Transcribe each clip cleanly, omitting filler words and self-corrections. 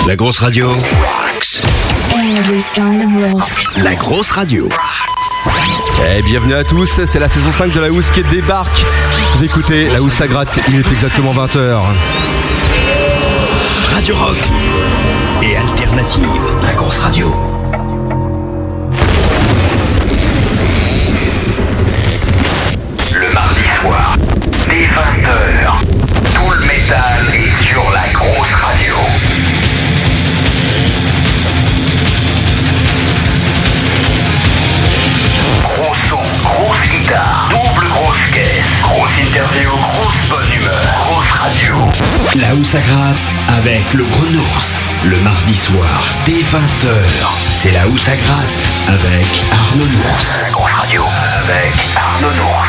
La grosse radio. La grosse radio. Et bienvenue à tous, c'est la saison 5 de la Housse qui débarque. Vous écoutez la Housse ça gratte, il est exactement 20h. Radio rock et alternative, la grosse radio. Le mardi soir, dès 20h, tout le métal est sur la grosse radio. Gros son, grosse guitare, double grosse caisse, grosse interview, grosse bonne humeur, grosse radio. La Housse ça gratte avec le Gros Nours. Le mardi soir, dès 20h, c'est la Housse ça gratte avec Arnaud Nours. La grosse radio avec Arnaud Nours.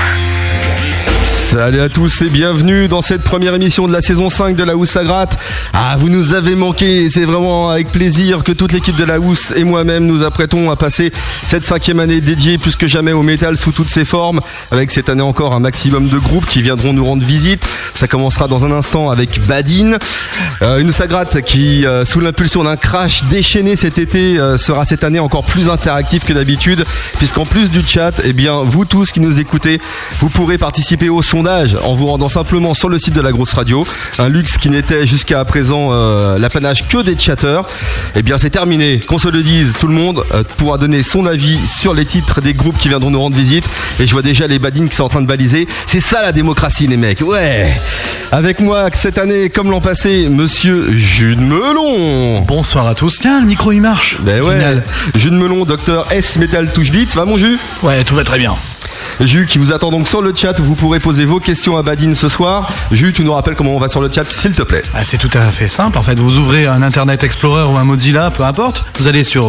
Salut à tous et bienvenue dans cette première émission de la saison 5 de la Housse ça gratte. Ah, vous nous avez manqué, c'est vraiment avec plaisir que toute l'équipe de la Housse et moi-même nous apprêtons à passer cette 5e année dédiée plus que jamais au métal sous toutes ses formes, avec cette année encore un maximum de groupes qui viendront nous rendre visite. Ça commencera dans un instant avec Badin, une Housse ça gratte qui, sous l'impulsion d'un crash déchaîné cet été, sera cette année encore plus interactif que d'habitude, puisqu'en plus du chat, eh bien, vous tous qui nous écoutez, vous pourrez participer au sondage en vous rendant simplement sur le site de la grosse radio, un luxe qui n'était jusqu'à présent l'apanage que des chatteurs. Eh bien c'est terminé, qu'on se le dise, tout le monde pourra donner son avis sur les titres des groupes qui viendront nous rendre visite, et je vois déjà les badines qui sont en train de baliser. C'est ça la démocratie les mecs, ouais. Avec moi cette année comme l'an passé, monsieur Jules Melon. Bonsoir à tous, tiens le micro il marche. Ben ouais. Génial. Jules Melon, docteur S Metal Touche Beat, ça va mon Jus? Ouais, tout va très bien. Jus qui vous attend donc sur le chat où vous pourrez poser vos questions à Badine ce soir. Jus, tu nous rappelles comment on va sur le chat s'il te plaît? C'est tout à fait simple en fait, vous ouvrez un Internet Explorer ou un Mozilla, peu importe, vous allez sur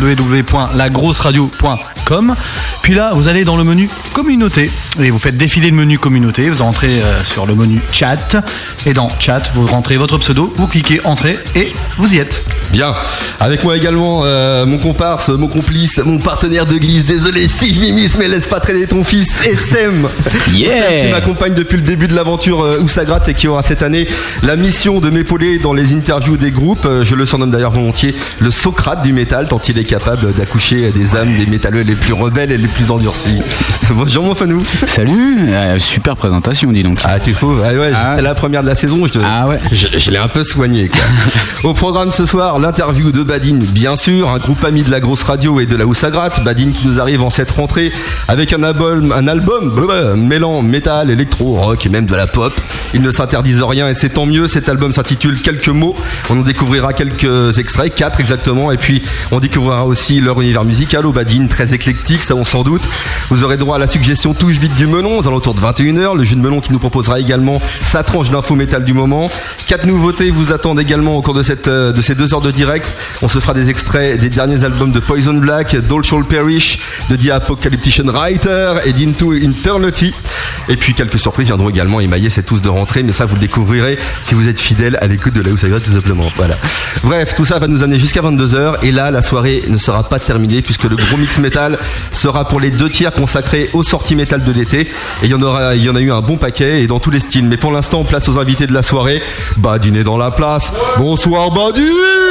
www.lagrosseradio.com, puis là vous allez dans le menu communauté et vous faites défiler le menu communauté, vous entrez sur le menu chat et dans chat vous rentrez votre pseudo, vous cliquez entrée et vous y êtes. Bien, avec moi également mon comparse, mon complice, mon partenaire de glisse, désolé si je m'immisce mais laisse pas traîner ton fils SM, yeah. Qui m'accompagne depuis le début de l'aventure Housse ça gratte et qui aura cette année la mission de m'épauler dans les interviews des groupes. Je le surnomme d'ailleurs volontiers le Socrate du métal, tant il est capable d'accoucher des âmes des métalleux les plus rebelles et les plus endurcis. Bonjour mon Fanou. Salut, super présentation dis donc. Ah tu trouves? Ah ouais, c'était la première de la saison, je l'ai un peu soigné quoi. Au programme ce soir, l'interview de Badine, bien sûr, un groupe ami de la grosse radio et de la Housse ça gratte. Badine qui nous arrive en cette rentrée avec un album mêlant métal, électro, rock et même de la pop. Ils ne s'interdisent rien et c'est tant mieux. Cet album s'intitule Quelques mots. On en découvrira quelques extraits, 4 exactement, et puis on découvrira aussi leur univers musical au Badine, très éclectique, ça on s'en doute. Vous aurez droit à la suggestion touche beat du Melon aux alentours de 21h, le jus de Melon qui nous proposera également sa tranche d'info métal du moment. 4 nouveautés vous attendent également au cours de ces 2 heures de direct. On se fera des extraits des derniers albums de Poison Black, D'All Shall Perish, de The Apocalyptician Writer et d'Into Eternity. Et puis quelques surprises viendront également émailler cette housse de rentrée, mais ça vous le découvrirez si vous êtes fidèle à l'écoute de la Housse ça gratte tout simplement. Voilà. Bref, tout ça va nous amener jusqu'à 22h et là la soirée ne sera pas terminée puisque le gros mix métal sera pour les 2 tiers consacrés aux sorties métal de l'été, et il y en a eu un bon paquet et dans tous les styles. Mais pour l'instant, place aux invités de la soirée. Badine est dans la place. Bonsoir Badine.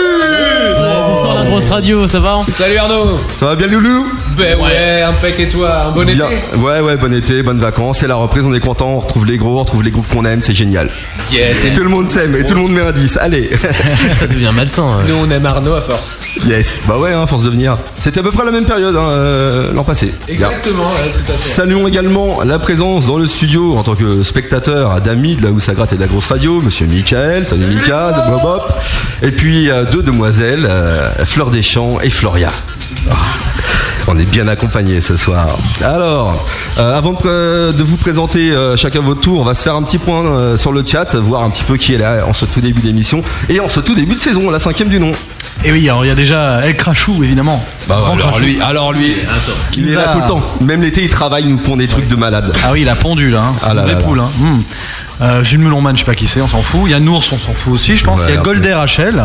Bonsoir la grosse radio, ça va? Salut Arnaud. Ça va bien Loulou? Ben ouais, impec et toi, un bon été? Ouais, bon été, bonnes vacances, c'est la reprise, on est content, on retrouve les gros, on retrouve les groupes qu'on aime, c'est génial. Yes. Tout le monde s'aime et tout le monde met un 10, allez. Ça devient malsain. Nous on aime Arnaud à force. Yes, bah ouais, force de venir. C'était à peu près la même période l'an passé. Exactement, ouais, tout à fait. Saluons également la présence dans le studio en tant que spectateur d'amis de la Housse ça gratte et de la grosse radio, monsieur Michael, salut Mika, de Bob Hop. Et puis 2 demoiselles, Fleur des Champs et Floria. On est bien accompagnés ce soir. Alors, avant de vous présenter chacun votre tour, on va se faire un petit point sur le chat, voir un petit peu qui est là en ce tout début d'émission et en ce tout début de saison, la 5e du nom. Et oui, alors il y a déjà El Crachou évidemment. Alors lui, il est là tout le temps. Même l'été, il travaille, il nous pond des trucs de malade. Ah oui, il a pondu là, les poules. Jules Melonman, je sais pas qui c'est, on s'en fout. Il y a Nours, on s'en fout aussi, je pense. Il y a Golder HL,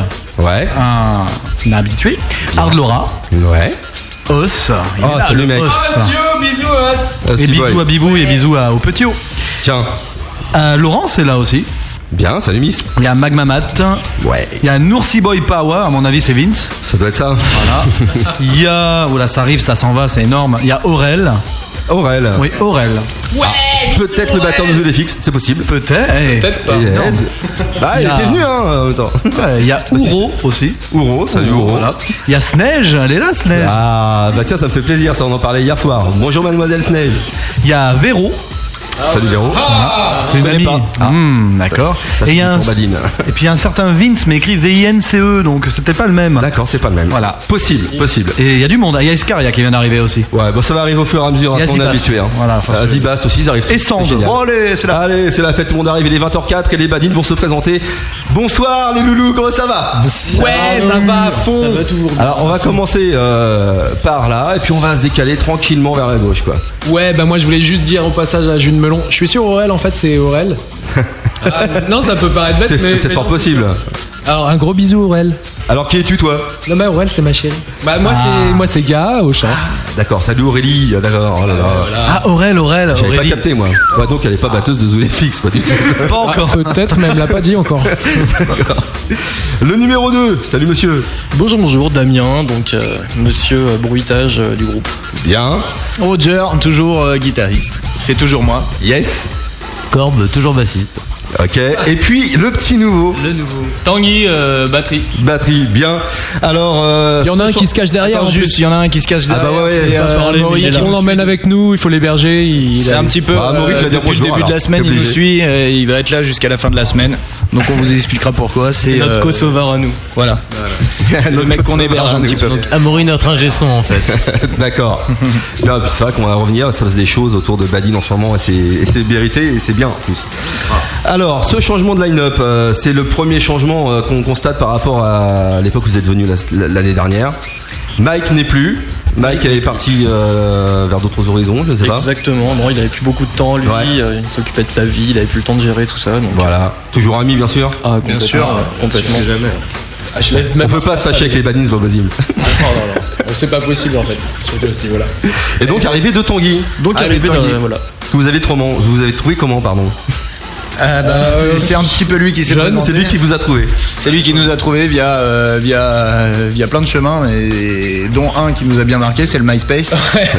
un habitué. Hard Laura. Ouais. Os. Salut mec. Bisous Os. Et bisous à Bibou et bisous au Petit O. Tiens. Laurence est là aussi. Bien, salut Miss. Il y a Magma Mat. Ouais. Il y a Noursi Boy Power, à mon avis c'est Vince. Ça doit être ça. Voilà. Il y a, oula ça arrive, ça s'en va, c'est énorme. Il y a Aurel. Aurel. Oui, Aurel. Ouais. Peut-être le batteur de The FX, c'est possible. Peut-être. Peut-être pas. Yes. Bah, il était venu, en même temps. Ouais, il y a Ouro aussi. Ouro, salut Ouro. Voilà. Il y a Sneige, elle est là Sneige. Ah, bah tiens, ça me fait plaisir, ça on en parlait hier soir. Bonjour mademoiselle Snail. Il y a Véro. Salut Véro. C'est une amie. D'accord. Ça, Et il y a c'est pour Badine. Et puis il y a un certain Vince, mais écrit V-I-N-C-E, donc c'était pas le même. D'accord, c'est pas le même. Voilà. Possible. Et il y a du monde. Il y a Escaria qui vient d'arriver aussi. Ouais, bon, ça va arriver au fur et à mesure, Il y a on est Zibast. habitué. Hein. Voilà, Zibast aussi, ils arrivent. Et tous, Sand. c'est génial. Bon, allez, c'est la Allez, c'est la fête, tout le monde arrive, il est 20h04 et les badines vont se présenter. Bonsoir les loulous, comment ça va? Ouais, ça va à fond. Ça va toujours bien. Alors on va commencer par là et puis on va se décaler tranquillement vers la gauche quoi. Ouais, bah moi je voulais juste dire au passage à June Melon. Je suis sûr Aurel, en fait c'est Aurel. Non, ça peut paraître bête, mais C'est fort non, possible. Alors un gros bisou Aurel. Alors qui es-tu toi? Non mais Aurel c'est ma chérie. Bah moi c'est Ga au chant. D'accord, salut Aurélie, d'accord, oh là là. Ah, Aurel. J'avais pas Aurélie. capté moi. Ouais, donc elle est pas batteuse de Zoulé fixe, pas du tout. Pas encore. Peut-être, mais elle me l'a pas dit encore. Le numéro 2, salut monsieur. Bonjour, Damien, donc monsieur bruitage du groupe. Bien, Roger, toujours guitariste. C'est toujours moi. yes, Corbe, toujours bassiste. ok. Et puis le petit nouveau, Le nouveau. Tanguy, batterie. batterie, bien. Alors, Il y en a un qui se cache derrière. Attends, en juste, il y en a un qui se cache derrière. bah ouais, c'est Amaury qui on l'emmène avec nous, il faut l'héberger. C'est un petit peu. Bah, Amaury, tu vas dire depuis le bonjour, début de la alors. semaine, T'es il nous obligé. suit. Et il va être là jusqu'à la fin de la semaine. Donc on vous expliquera pourquoi. C'est notre co-sauveur à nous. Voilà. C'est le mec qu'on héberge un petit peu. Donc Amaury, notre ingé son en fait. D'accord. Non, puis c'est vrai qu'on va revenir, ça se passe des choses autour de Badine en ce moment et c'est mérité et c'est bien en plus. Alors, ce changement de line-up, c'est le premier changement qu'on constate par rapport à l'époque où vous êtes venu l'année dernière. Mike n'est plus. Mike est parti vers d'autres horizons, je ne sais pas. Exactement. Bon, il avait plus beaucoup de temps, lui. Ouais. Il s'occupait de sa vie. Il avait plus le temps de gérer tout ça. Donc, Voilà. Toujours ami, bien sûr. ah, bien sûr, complètement. Jamais. On peut pas se fâcher avec les Badines, c'est pas possible. Non. C'est pas possible en fait, surtout à ce niveau-là. Et donc, arrivé de Tanguy. Donc arrivé Tanguy. voilà. Vous avez trouvé comment, pardon? C'est un petit peu lui qui s'est présenté. C'est lui qui vous a trouvé. C'est lui qui nous a trouvé via plein de chemins, et dont un qui nous a bien marqué, c'est le MySpace.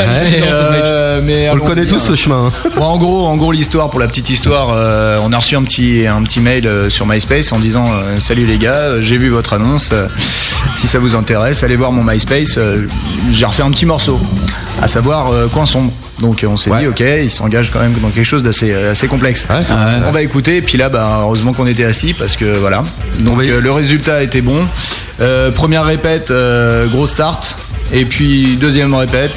Mais On le connaît tous ce chemin. Hein. Bon, en gros, l'histoire, pour la petite histoire, on a reçu un petit mail sur MySpace en disant salut les gars, j'ai vu votre annonce, si ça vous intéresse, allez voir mon MySpace. J'ai refait un petit morceau, à savoir Coin sombre. Donc on s'est dit ok, il s'engage quand même dans quelque chose d'assez assez complexe. On va écouter, et puis là heureusement qu'on était assis parce que voilà. Donc le résultat était bon. Première répète, gros start, et puis deuxième répète,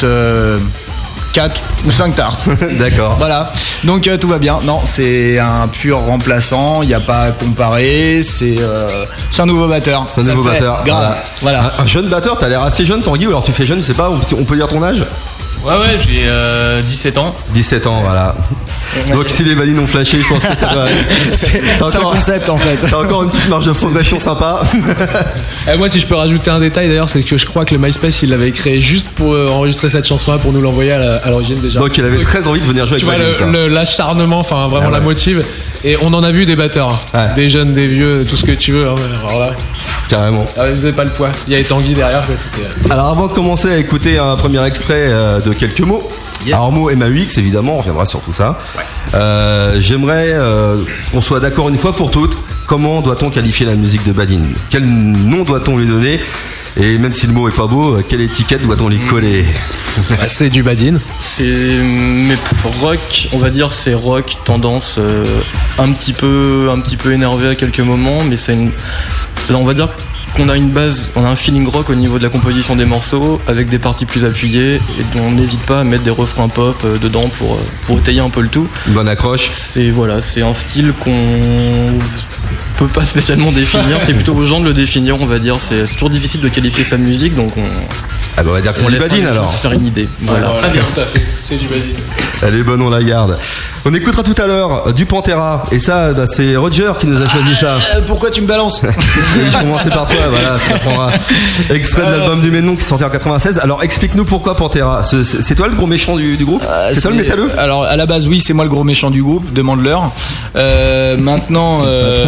4 ou 5 tartes. D'accord. Voilà, donc tout va bien. Non, c'est un pur remplaçant, il n'y a pas à comparer, c'est un nouveau batteur. C'est un Ça nouveau le fait batteur. grave. Voilà. Un jeune batteur, t'as l'air assez jeune Tanguy, ou alors tu fais jeune, je sais pas, on peut dire ton âge? Ouais, j'ai 17 ans. 17 ans, voilà. Donc si les Badines ont flashé, je pense que ça va. C'est un concept en fait. T'as encore une petite marge de progression sympa. Moi, si je peux rajouter un détail d'ailleurs, c'est que je crois que le MySpace il l'avait créé juste pour enregistrer cette chanson-là, pour nous l'envoyer à l'origine déjà. Donc il avait très envie de venir jouer Tu avec vois Badine. l'acharnement, enfin vraiment la motive. Et on en a vu des batteurs, Ouais. des jeunes, des vieux, tout ce que tu veux. Hein, alors là, Carrément. vous avez pas le poids. Il y a Tanguy derrière. Quoi, c'était... Alors avant de commencer à écouter un premier extrait de quelques mots, alors mots MAUX évidemment, on reviendra sur tout ça. J'aimerais qu'on soit d'accord une fois pour toutes. Comment doit-on qualifier la musique de Badine? Quel nom doit-on lui donner? Et même si le mot est pas beau, quelle étiquette doit-on lui coller? C'est du Badine. Mais rock, on va dire c'est rock tendance un petit peu énervé à quelques moments, mais on va dire qu'on a une base, on a un feeling rock au niveau de la composition des morceaux avec des parties plus appuyées, et on n'hésite pas à mettre des refrains pop dedans pour étayer un peu le tout. Une bonne accroche. C'est un style qu'on peut pas spécialement définir, c'est plutôt aux gens de le définir, on va dire. C'est toujours difficile de qualifier sa musique, donc Ah bah on va dire que c'est du Badin alors. Se faire une idée. Voilà. Très bien, tout à fait. C'est du Badin. Elle est bonne, on la garde. On écoutera tout à l'heure du Pantera. Et ça, bah, c'est Roger qui nous a choisi ça. Pourquoi tu me balances? Je commençais par toi, voilà, ça prendra. Extrait de l'album du même nom qui est sorti en 96. Alors explique-nous pourquoi Pantera. C'est toi le gros méchant du groupe? C'est toi le métalleux? Alors à la base, oui, c'est moi le gros méchant du groupe, demande-leur. Maintenant,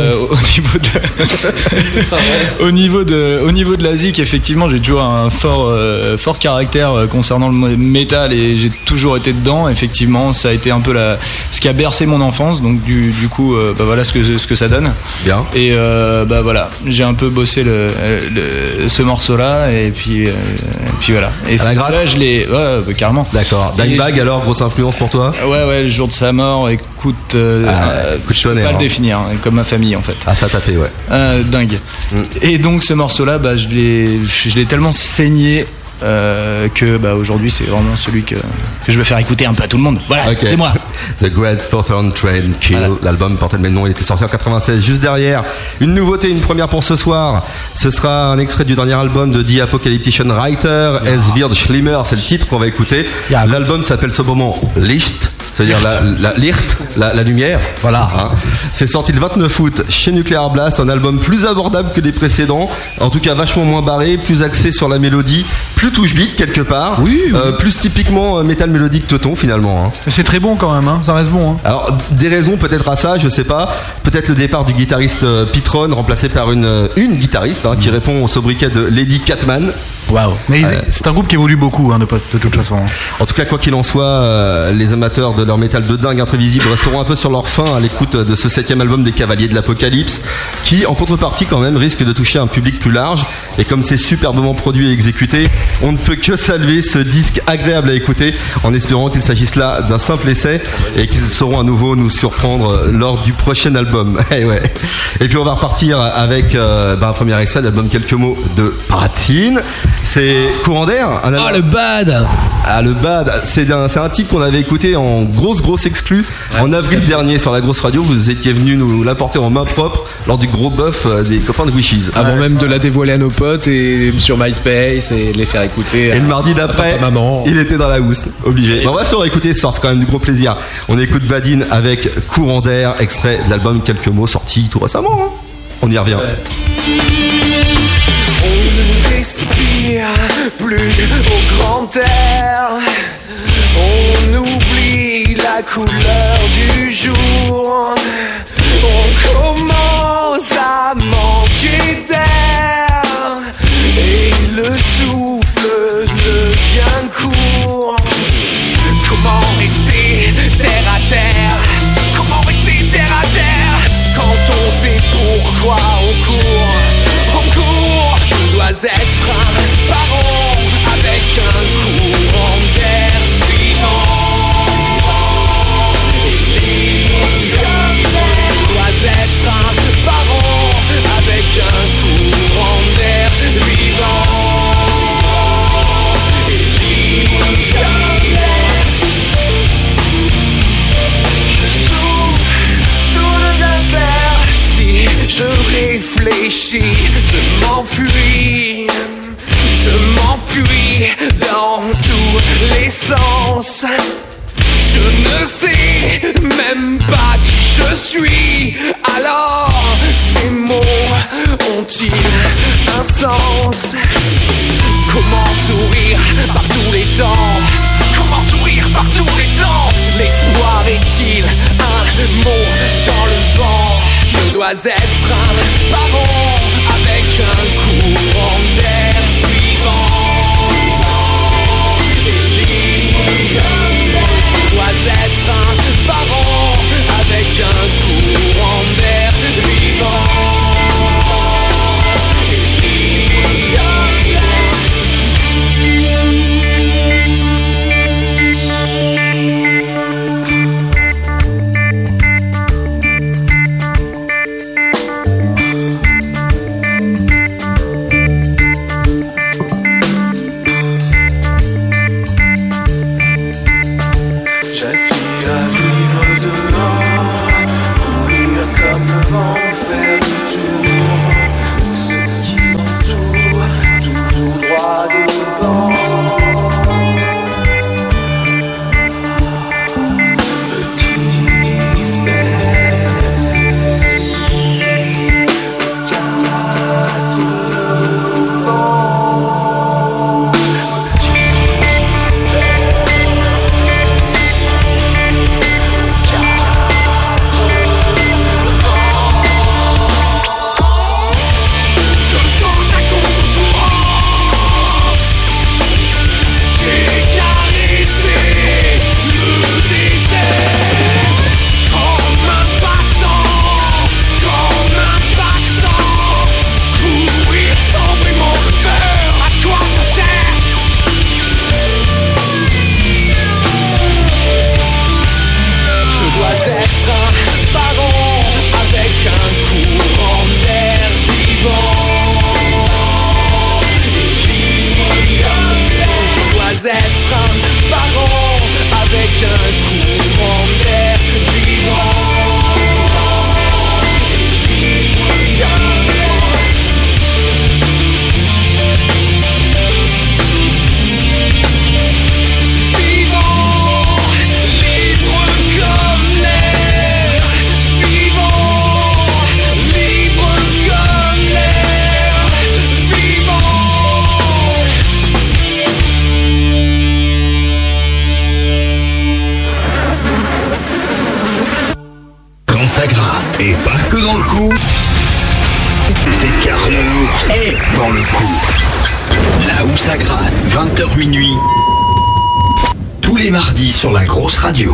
au niveau de la zik, effectivement, j'ai toujours un fort caractère concernant le métal et j'ai toujours été dedans. Effectivement, ça a été un peu ce qui a bercé mon enfance, donc du coup, bah voilà ce que ça donne. Bien. Et bah voilà, j'ai un peu bossé ce morceau-là et puis voilà. Et à la gratte. Là, je l'ai, ouais, carrément. D'accord. Dimebag, alors, grosse influence pour toi? Ouais, le jour de sa mort, écoute, coup de je peux tonnerre, pas le hein. définir, hein, comme ma famille en fait. Ah, ça a tapé, ouais. Dingue. Et donc ce morceau-là, bah, je l'ai tellement saigné que bah, aujourd'hui c'est vraiment celui que je vais faire écouter un peu à tout le monde. Voilà, Okay. c'est moi. The Great Southern Train Kill. Voilà. L'album portait le même nom, il était sorti en 96. Juste derrière, une nouveauté, une première pour ce soir. Ce sera un extrait du dernier album de The Apocalyptician Writer, Es wird schlimmer, c'est le titre qu'on va écouter. L'album s'appelle sobrement Licht, c'est-à-dire la lumière. Voilà. Hein. C'est sorti le 29 août chez Nuclear Blast, un album plus abordable que les précédents, en tout cas vachement moins barré, plus axé sur la mélodie, plus touche beat quelque part, oui. Plus typiquement métal mélodique teuton finalement. Hein. C'est très bon quand même, hein. Ça reste bon. Hein. Alors des raisons peut-être à ça, je sais pas. Peut-être le départ du guitariste Pitron, remplacé par une guitariste qui répond au sobriquet de Lady Catman. Waouh. Mais c'est un groupe qui évolue beaucoup de toute façon. En tout cas, quoi qu'il en soit, les amateurs de leur métal de dingue imprévisible resteront un peu sur leur faim à l'écoute de ce 7e album des Cavaliers de l'Apocalypse, qui en contrepartie quand même risque de toucher un public plus large. Et comme c'est superbement produit et exécuté, on ne peut que saluer ce disque agréable à écouter, en espérant qu'il s'agisse là d'un simple essai et qu'ils sauront à nouveau nous surprendre lors du prochain album. Et puis on va repartir avec un premier extrait de l'album Quelques mots de Paratine. C'est Courant d'air. Le bad. Ah, le bad. C'est un titre qu'on avait écouté en grosse exclu en avril dernier sur la grosse radio. Vous étiez venu nous l'apporter en main propre lors du gros bœuf des copains de Wishes. Avant même de la dévoiler à nos potes et sur MySpace et de les faire écouter. Et le mardi d'après, il était dans la housse, obligé. On va se réécouter ce soir, c'est quand même du gros plaisir. On écoute Badin avec Courant d'air, extrait de l'album Quelques mots, sorti tout récemment. Hein. On y revient. On ne respire plus au grand air. On oublie la couleur du jour. On commence à manquer d'air et le souffle devient court. Comment rester terre à terre? Comment rester terre à terre quand on sait pourquoi on court? Je dois être un baron avec un courant d'air vivant et libre. Je dois être un baron avec un courant d'air vivant et libre. Je souffle sous le verre. Si je réfléchis, je m'enfuis dans tous les sens. Je ne sais même pas qui je suis. Alors ces mots ont-ils un sens? Comment sourire par tous les temps? Comment sourire par tous les temps? L'espoir est-il un mot dans le vent? Je dois être un baron avec un courant d'air vivant et libre. Je dois être un baron avec un courant d'air vivant et libre. le coup, c'est qu'Arnaud est dans le coup. Là où ça gratte, 20h minuit, tous les mardis sur la grosse radio.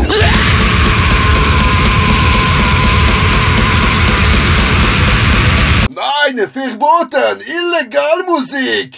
Meine verboten, illegal Musik!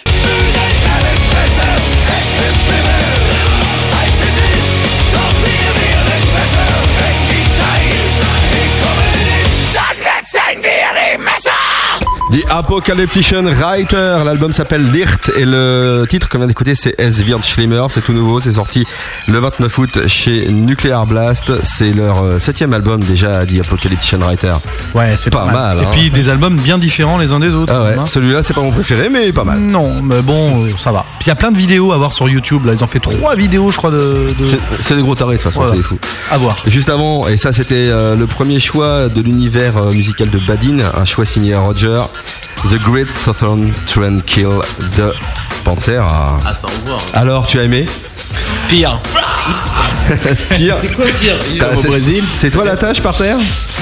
The Apocalyptician Writer, l'album s'appelle Licht et le titre qu'on vient d'écouter c'est Es wird schlimmer, c'est tout nouveau, c'est sorti le 29 août chez Nuclear Blast, c'est leur 7e album déjà, The Apocalyptician Writer. Ouais, c'est pas mal. Hein. Et puis des albums bien différents les uns des autres. Ah ouais, hein. Celui-là c'est pas mon préféré mais pas mal. Non, mais bon, ça va. Puis il y a plein de vidéos à voir sur YouTube, là ils ont fait 3 vidéos je crois C'est des gros tarés de toute façon, voilà. c'est fou. À voir. Juste avant, et ça c'était le premier choix de l'univers musical de Badin, un choix signé à Roger, The Great Southern Tranquil de Panther. Ah, ça revoit. Alors, tu as aimé? Pire. Pire. C'est quoi pire? Au Brésil. C'est toi la tâche par terre?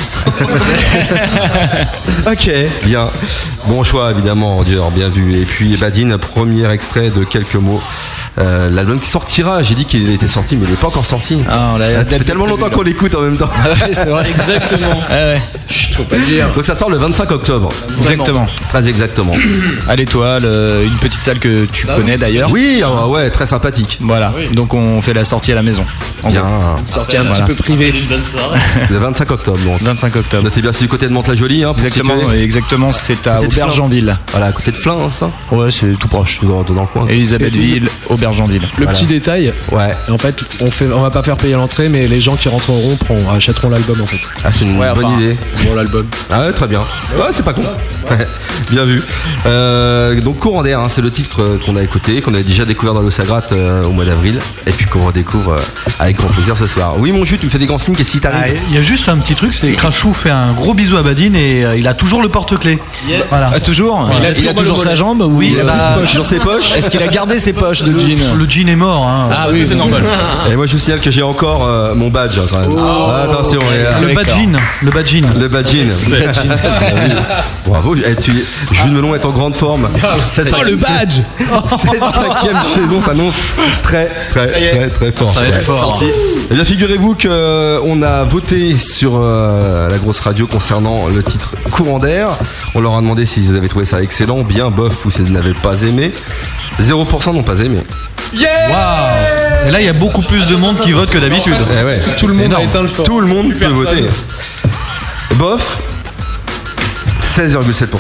Ok, bien. Bon choix évidemment, Roger, bien vu. Et puis Badin, premier extrait de quelques mots. L'album qui sortira, j'ai dit qu'il était sorti, mais il n'est pas encore sorti. Ah, on l'a ça fait tellement longtemps qu'on l'écoute en même temps. Ouais, c'est vrai. Exactement. Ouais. Chut, faut pas le dire. Donc ça sort le 25 octobre. Exactement. Très exactement. À l'Étoile, une petite salle que tu connais d'ailleurs. Oui, ouais, très sympathique. Voilà. Donc on fait la sortie à la maison. Bien. Sortie un petit peu privée. Une bonne soirée. Le 25 octobre, donc. 25 octobre. Notez bien, c'est du côté de Mantes-la-Jolie, hein, pour Exactement, situer. exactement, c'est à Côté de Flins. Aubergenville. Voilà, à côté de Flins, ça. Ouais, c'est tout proche. Dans le coin. Elisabethville, Aubergenville. Le petit détail, Ouais. en fait, on va pas faire payer l'entrée, mais les gens qui rentreront achèteront l'album en fait. Ah, c'est une Ouais, bonne enfin, idée. Bon, l'album. Ah ouais, très bien. Ouais, c'est pas con. Bien vu. Donc Courant d'air, hein, c'est le titre qu'on a écouté, qu'on a déjà découvert dans le Sagrate au mois d'avril, et puis qu'on redécouvre avec grand plaisir ce soir. Oui, mon jus, tu me fais des grands signes, qu'est-ce qui t'arrive? Il y a juste un petit truc, c'est Crachou fait un gros bisou à Badin et il a toujours le porte-clés. Yes. Voilà. Ah, toujours Il a Il a toujours sa jambe ou Oui, bah, Dans ses poches. Est-ce qu'il a gardé ses poches de jean? Le jean est mort. Hein. Ah oui, c'est normal. Et moi, je vous signale que j'ai encore mon badge, hein, quand même. Attention, il est là. Le badgin. Le badgin. Le badgin. Bravo, Jules Melon est en grande forme. Cette Oh, le badge. Cette 5e saison s'annonce très fort. Sorti. Eh bien, figurez-vous qu'on a voté sur la grosse radio concernant le titre Courant d'air. On leur a demandé s'ils avaient trouvé ça excellent, bien, bof, ou s'ils n'avaient pas aimé. 0% n'ont pas aimé. Waouh. Et là, il y a beaucoup plus de monde qui vote que d'habitude. Eh ouais. Tout le monde énorme. a éteint le fort. Tout le monde Plus peut personne. voter. Bof, 16,7%.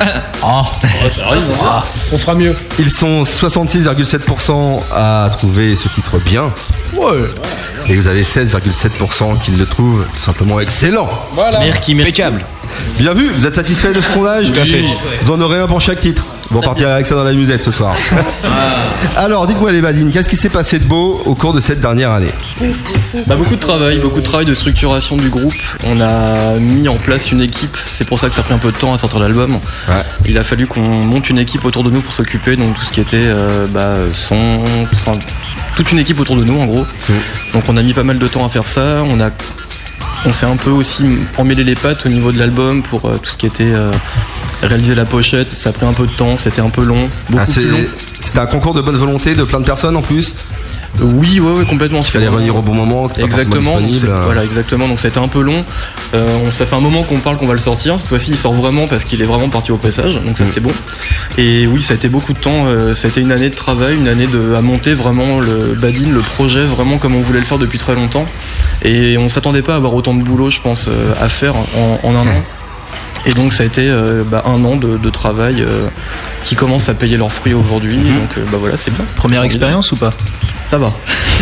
On fera mieux. Ils sont 66,7% à trouver ce titre bien. Et vous avez 16,7% qui le trouvent tout simplement excellent. Voilà. Impeccable. Bien vu, vous êtes satisfait de ce sondage? Tout à fait. Vous en aurez un pour chaque titre. Vous repartirez avec ça dans la musette ce soir. Alors, dites-moi les Badines, qu'est-ce qui s'est passé de beau au cours de cette dernière année? Beaucoup de travail de structuration du groupe. On a mis en place une équipe, c'est pour ça que ça a pris un peu de temps à sortir l'album. Ouais. Il a fallu qu'on monte une équipe autour de nous pour s'occuper, donc tout ce qui était son, enfin, toute une équipe autour de nous en gros. Donc on a mis pas mal de temps à faire ça. On s'est un peu aussi emmêlé les pattes au niveau de l'album pour tout ce qui était réaliser la pochette. Ça a pris un peu de temps, c'était un peu long, beaucoup plus long. C'était un concours de bonne volonté de plein de personnes en plus. Oui, ouais, complètement. Il fallait revenir au bon moment, que t'es pas forcément Exactement, disponible. voilà, exactement. Donc c'était un peu long. Ça fait un moment qu'on parle qu'on va le sortir. Cette fois-ci, il sort vraiment parce qu'il est vraiment parti au pressage. Donc ça, c'est bon. Et oui, ça a été beaucoup de temps. Ça a été une année de travail, une année à monter vraiment le Badin, le projet, vraiment comme on voulait le faire depuis très longtemps. Et on s'attendait pas à avoir autant de boulot, je pense, à faire en un an. Et donc ça a été un an de travail qui commence à payer leurs fruits aujourd'hui. Donc voilà, c'est bien. Première expérience ou pas? Ça va.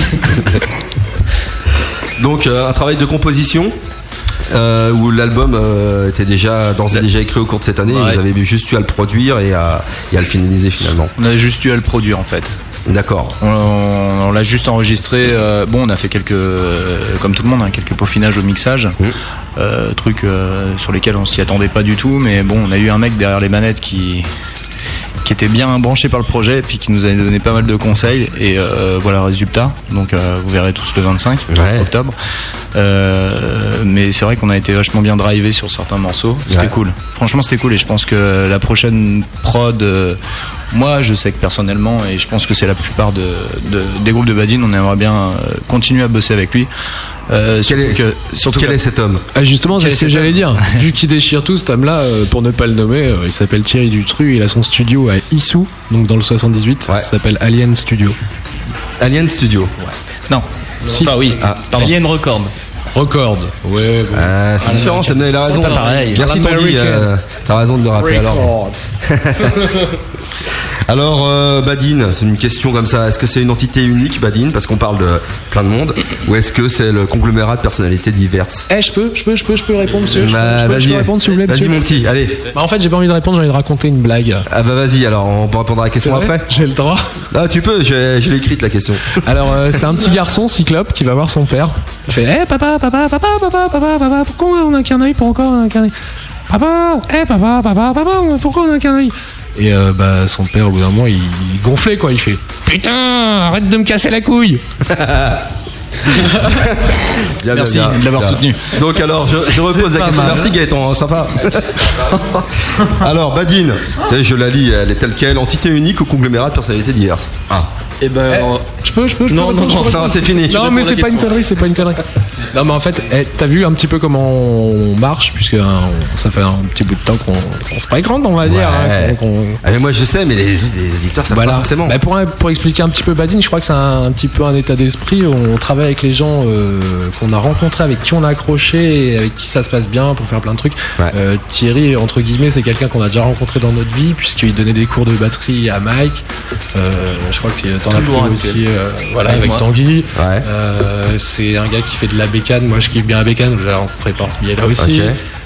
Donc un travail de composition où l'album était d'ores et déjà écrit au cours de cette année. Ouais. Vous avez juste eu à le produire et à le finaliser finalement. On a juste eu à le produire en fait. D'accord. On l'a juste enregistré. On a fait comme tout le monde, quelques peaufinages au mixage. Trucs sur lesquels on s'y attendait pas du tout. Mais bon, on a eu un mec derrière les manettes qui était bien branché par le projet et puis qui nous avait donné pas mal de conseils. Et voilà le résultat. Donc vous verrez tous le 25 octobre. Mais c'est vrai qu'on a été vachement bien drivé sur certains morceaux. C'était cool. Franchement, c'était cool. Et je pense que la prochaine prod, moi, je sais que personnellement, et je pense que c'est la plupart des groupes de Badin, on aimerait bien continuer à bosser avec lui. Quel est cet homme? Justement, c'est ce que j'allais dire. Vu qu'il déchire tout, cet homme-là, pour ne pas le nommer, il s'appelle Thierry Dutru. Il a son studio à Issou, donc dans le 78. Ça s'appelle Alien Studio. Alien Studio. Ouais. Non. Si. Enfin, oui. Alien Record. Record. Ouais. Bon. C'est différent. Ça me il a raison. C'est pas pareil. Merci Tanguy. T'as raison de le rappeler alors. Alors Badin, c'est une question comme ça. Est-ce que c'est une entité unique, Badin, parce qu'on parle de plein de monde, ou est-ce que c'est le conglomérat de personnalités diverses? Je peux répondre, monsieur. Je peux répondre, s'il vous plaît, vas-y, mon petit, allez. En fait, j'ai pas envie de répondre, j'ai envie de raconter une blague. Ah bah vas-y, alors on peut répondre à la question après. J'ai le droit. Ah tu peux, je l'ai écrite la question. Alors c'est un petit garçon cyclope qui va voir son père. Il fait papa, pourquoi on a qu'un œil? Pourquoi on a qu'un œil? Papa, pourquoi on a qu'un œil? Et son père au bout d'un moment il gonflait quoi, il fait putain, arrête de me casser la couille. Merci de l'avoir soutenu. Donc alors je repose la question. Merci Gaëtan, sympa. Alors Badin, tu sais, je la lis, elle est telle quelle, entité unique au conglomérat de personnalités diverses. Et je peux non, c'est fini. Non mais c'est pas une connerie, Non mais en fait, t'as vu un petit peu comment on marche, puisque ça fait un petit bout de temps qu'on se fréquente, on va dire. Mais moi je sais, mais les auditeurs savent pas forcément. Pour expliquer un petit peu Badin, je crois que c'est un petit peu un état d'esprit. On travaille avec les gens qu'on a rencontrés, avec qui on a accroché et avec qui ça se passe bien pour faire plein de trucs. Thierry, entre guillemets, c'est quelqu'un qu'on a déjà rencontré dans notre vie, puisqu'il donnait des cours de batterie à Mike. Je crois que t'en as pris aussi avec Tanguy. C'est un gars qui fait de la bécane. Moi je kiffe bien la bécane, je l'ai rencontré par ce biais là aussi.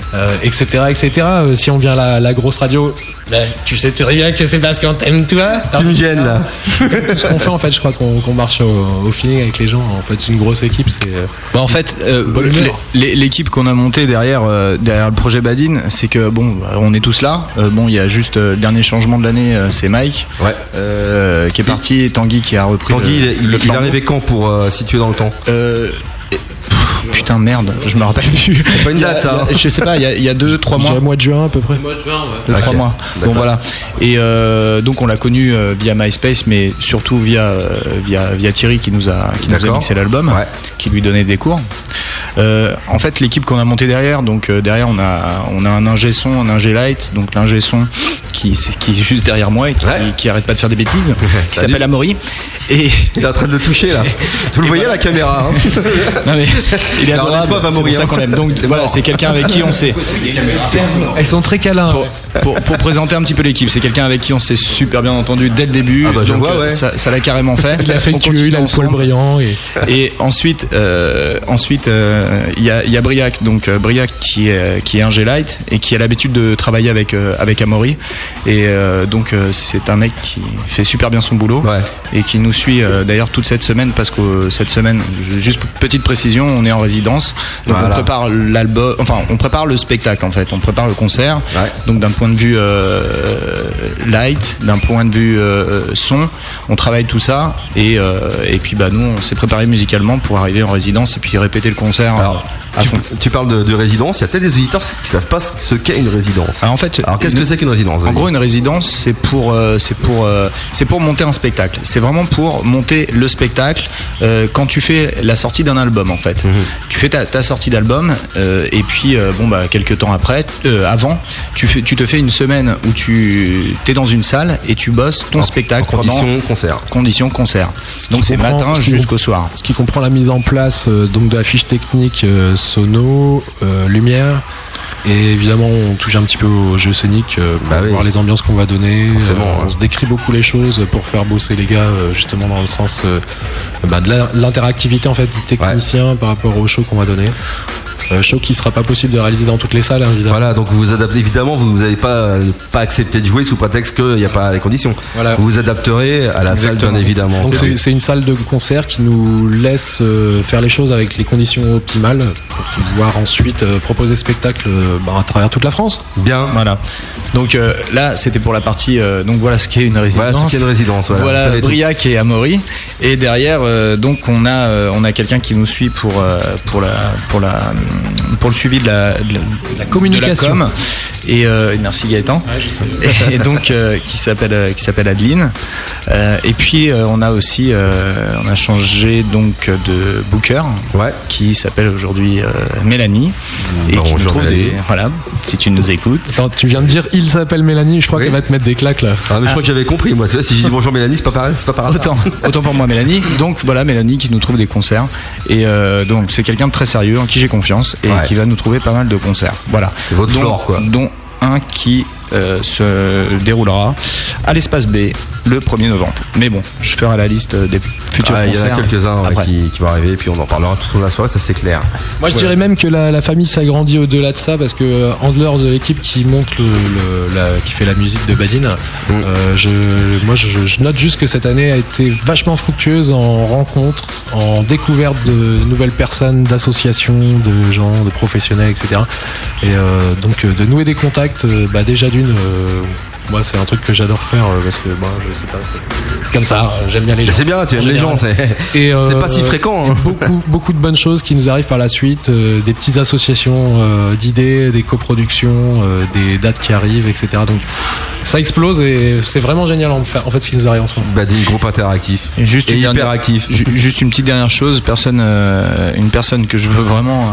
Etc. Si on vient à la grosse radio, tu sais très bien que c'est parce qu'on t'aime toi. Tu me gênes là. Ce qu'on fait en fait, je crois qu'on marche au feeling avec les gens. En fait, c'est une grosse équipe. C'est en fait l'équipe qu'on a montée derrière le projet Badin, c'est que on est tous là. Il y a juste le dernier changement de l'année, c'est Mike qui est parti, et Tanguy qui a repris. Tanguy, il est arrivé quand pour situer dans le temps? Putain merde, je me rappelle plus. C'est pas une date ça. Je sais pas, il y a 2-3 mois. Le mois de juin à peu près. Le mois de juin, ouais. 2-3 mois. Bon voilà. Et donc on l'a connu via MySpace, mais surtout via Thierry qui nous a mixé l'album, qui lui donnait des cours. En fait, l'équipe qu'on a montée derrière, derrière on a un ingé son, un ingé light, donc l'ingé son qui est juste derrière moi et qui arrête pas de faire des bêtises, qui s'appelle Amaury. Et il est en train de le toucher là. Vous le voyez à la caméra. Non mais il est adorable, c'est pour ça qu'on l'aime. Donc voilà, c'est quelqu'un avec qui on s'est. Elles sont très câlins. Pour présenter un petit peu l'équipe, c'est quelqu'un avec qui on s'est super bien entendu dès le début. Ah bah, je vois, ça l'a carrément fait. Il a fait il a le poil brillant. Et ensuite, il y a Briac, Briac qui est un G-Light et qui a l'habitude de travailler avec Amaury. Et c'est un mec qui fait super bien son boulot et qui nous suit d'ailleurs toute cette semaine, parce que cette semaine, juste petite précision, on est en résidence, donc on prépare l'album, on prépare le spectacle en fait, on prépare le concert, donc d'un point de vue light, d'un point de vue son, on travaille tout ça et puis nous on s'est préparé musicalement pour arriver en résidence et puis répéter le concert. Alors, tu parles de résidence, il y a peut-être des auditeurs qui savent pas ce qu'est une résidence. Alors qu'est-ce que c'est qu'une résidence? En gros, une résidence, c'est pour monter un spectacle. C'est vraiment pour monter le spectacle quand tu fais la sortie d'un album en fait. Tu fais ta sortie d'album et puis quelques temps avant, tu te fais une semaine où tu es dans une salle et tu bosses ton spectacle condition concert. Donc c'est matin jusqu'au soir. Ce qui comprend la mise en place de la fiche technique, sono, lumière. Et évidemment, on touche un petit peu au jeu scénique pour voir les ambiances qu'on va donner. On se décrit beaucoup les choses pour faire bosser les gars, justement dans le sens de l'interactivité en fait du technicien par rapport au show qu'on va donner. Show qui sera pas possible de réaliser dans toutes les salles, évidemment. Voilà, donc vous vous adaptez, évidemment, vous n'allez pas accepter de jouer sous prétexte qu'il n'y a pas les conditions. Voilà. Vous vous adapterez à la salle, bien évidemment. Donc c'est une salle de concert qui nous laisse faire les choses avec les conditions optimales pour pouvoir ensuite proposer spectacle à travers toute la France. Bien. Voilà. Donc là, c'était pour la partie. Donc voilà ce qu'est une résidence. Voilà ce qu'est une résidence. Voilà Briac et Amaury. Et derrière, donc on a quelqu'un qui nous suit pour le suivi de la communication. De la com. Et merci Gaëtan. Ouais, je sais. Et donc qui s'appelle Adeline. Et puis on a aussi on a changé donc de booker, qui s'appelle aujourd'hui Mélanie et qui nous trouve voilà, si tu nous écoutes. Attends, tu viens de dire il s'appelle Mélanie, je crois qu'elle va te mettre des claques là. Ah mais je crois que j'avais compris moi, tu vois, si je dis bonjour Mélanie, c'est pas pareil, c'est pas par hasard. Autant pour moi Mélanie. Donc voilà, Mélanie qui nous trouve des concerts et donc c'est quelqu'un de très sérieux en qui j'ai confiance et qui va nous trouver pas mal de concerts. Voilà. C'est votre flore quoi. Dont un qui se déroulera à l'espace B le 1er novembre. Mais bon, je ferai la liste des futurs concerts. Il y en a quelques-uns qui vont arriver, puis on en parlera tout au long de la soirée, ça c'est clair. Moi je dirais même que la famille s'agrandit au-delà de ça parce que Handler de l'équipe qui monte qui fait la musique de Badin, je note juste que cette année a été vachement fructueuse en rencontres, en découverte de nouvelles personnes, d'associations, de gens, de professionnels, etc. Et donc de nouer des contacts, déjà d'une, moi c'est un truc que j'adore faire parce que je sais pas, c'est comme ça, j'aime bien les gens. C'est bien, tu aimes les gens, c'est pas si fréquent. Hein. Beaucoup de bonnes choses qui nous arrivent par la suite, des petites associations d'idées, des coproductions, des dates qui arrivent, etc. Donc ça explose et c'est vraiment génial en fait ce qui nous arrive en ce moment. Badin, groupe interactif et hyper actif. Juste une petite dernière chose, une personne que je veux vraiment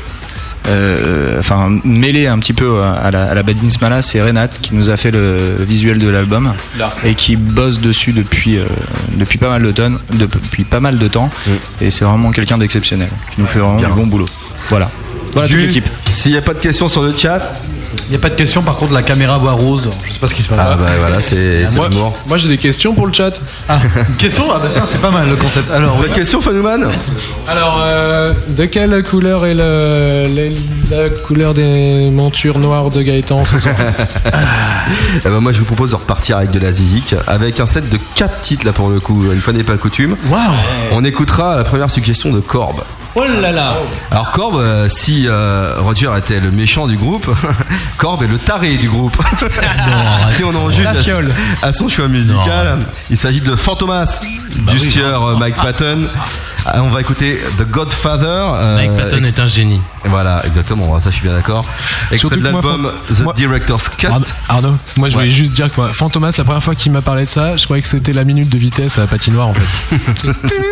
mêler un petit peu à la Badin Smala, c'est Renate qui nous a fait le visuel de l'album et qui bosse dessus depuis pas mal de temps et c'est vraiment quelqu'un d'exceptionnel qui nous fait vraiment du bon boulot. Voilà toute l'équipe. S'il n'y a pas de questions sur le chat. Il n'y a pas de questions, par contre la caméra voit rose, je sais pas ce qui se passe. Ah bah voilà, c'est l'amour. Moi j'ai des questions pour le chat. Une question? Ah bah ça c'est pas mal le concept. Alors, pas de questions Fanouman? Alors de quelle couleur est la couleur des montures noires de Gaëtan ce soir? Moi je vous propose de repartir avec de la zizik, avec un set de 4 titres là pour le coup, une fois n'est pas le coutume. Wow. On écoutera la première suggestion de Corbe. Oh là là. Alors Corbe, si Roger était le méchant du groupe, Corbe est le taré du groupe. Si on en juge à son choix musical, il s'agit de Fantomas du sieur Mike Patton. On va écouter The Godfather. Mike Patton est un génie. Voilà, exactement, ça je suis bien d'accord. Extrait de l'album The Director's Cut. Arnaud, moi je voulais juste dire que Fantomas, la première fois qu'il m'a parlé de ça, je croyais que c'était la minute de vitesse à la patinoire en fait.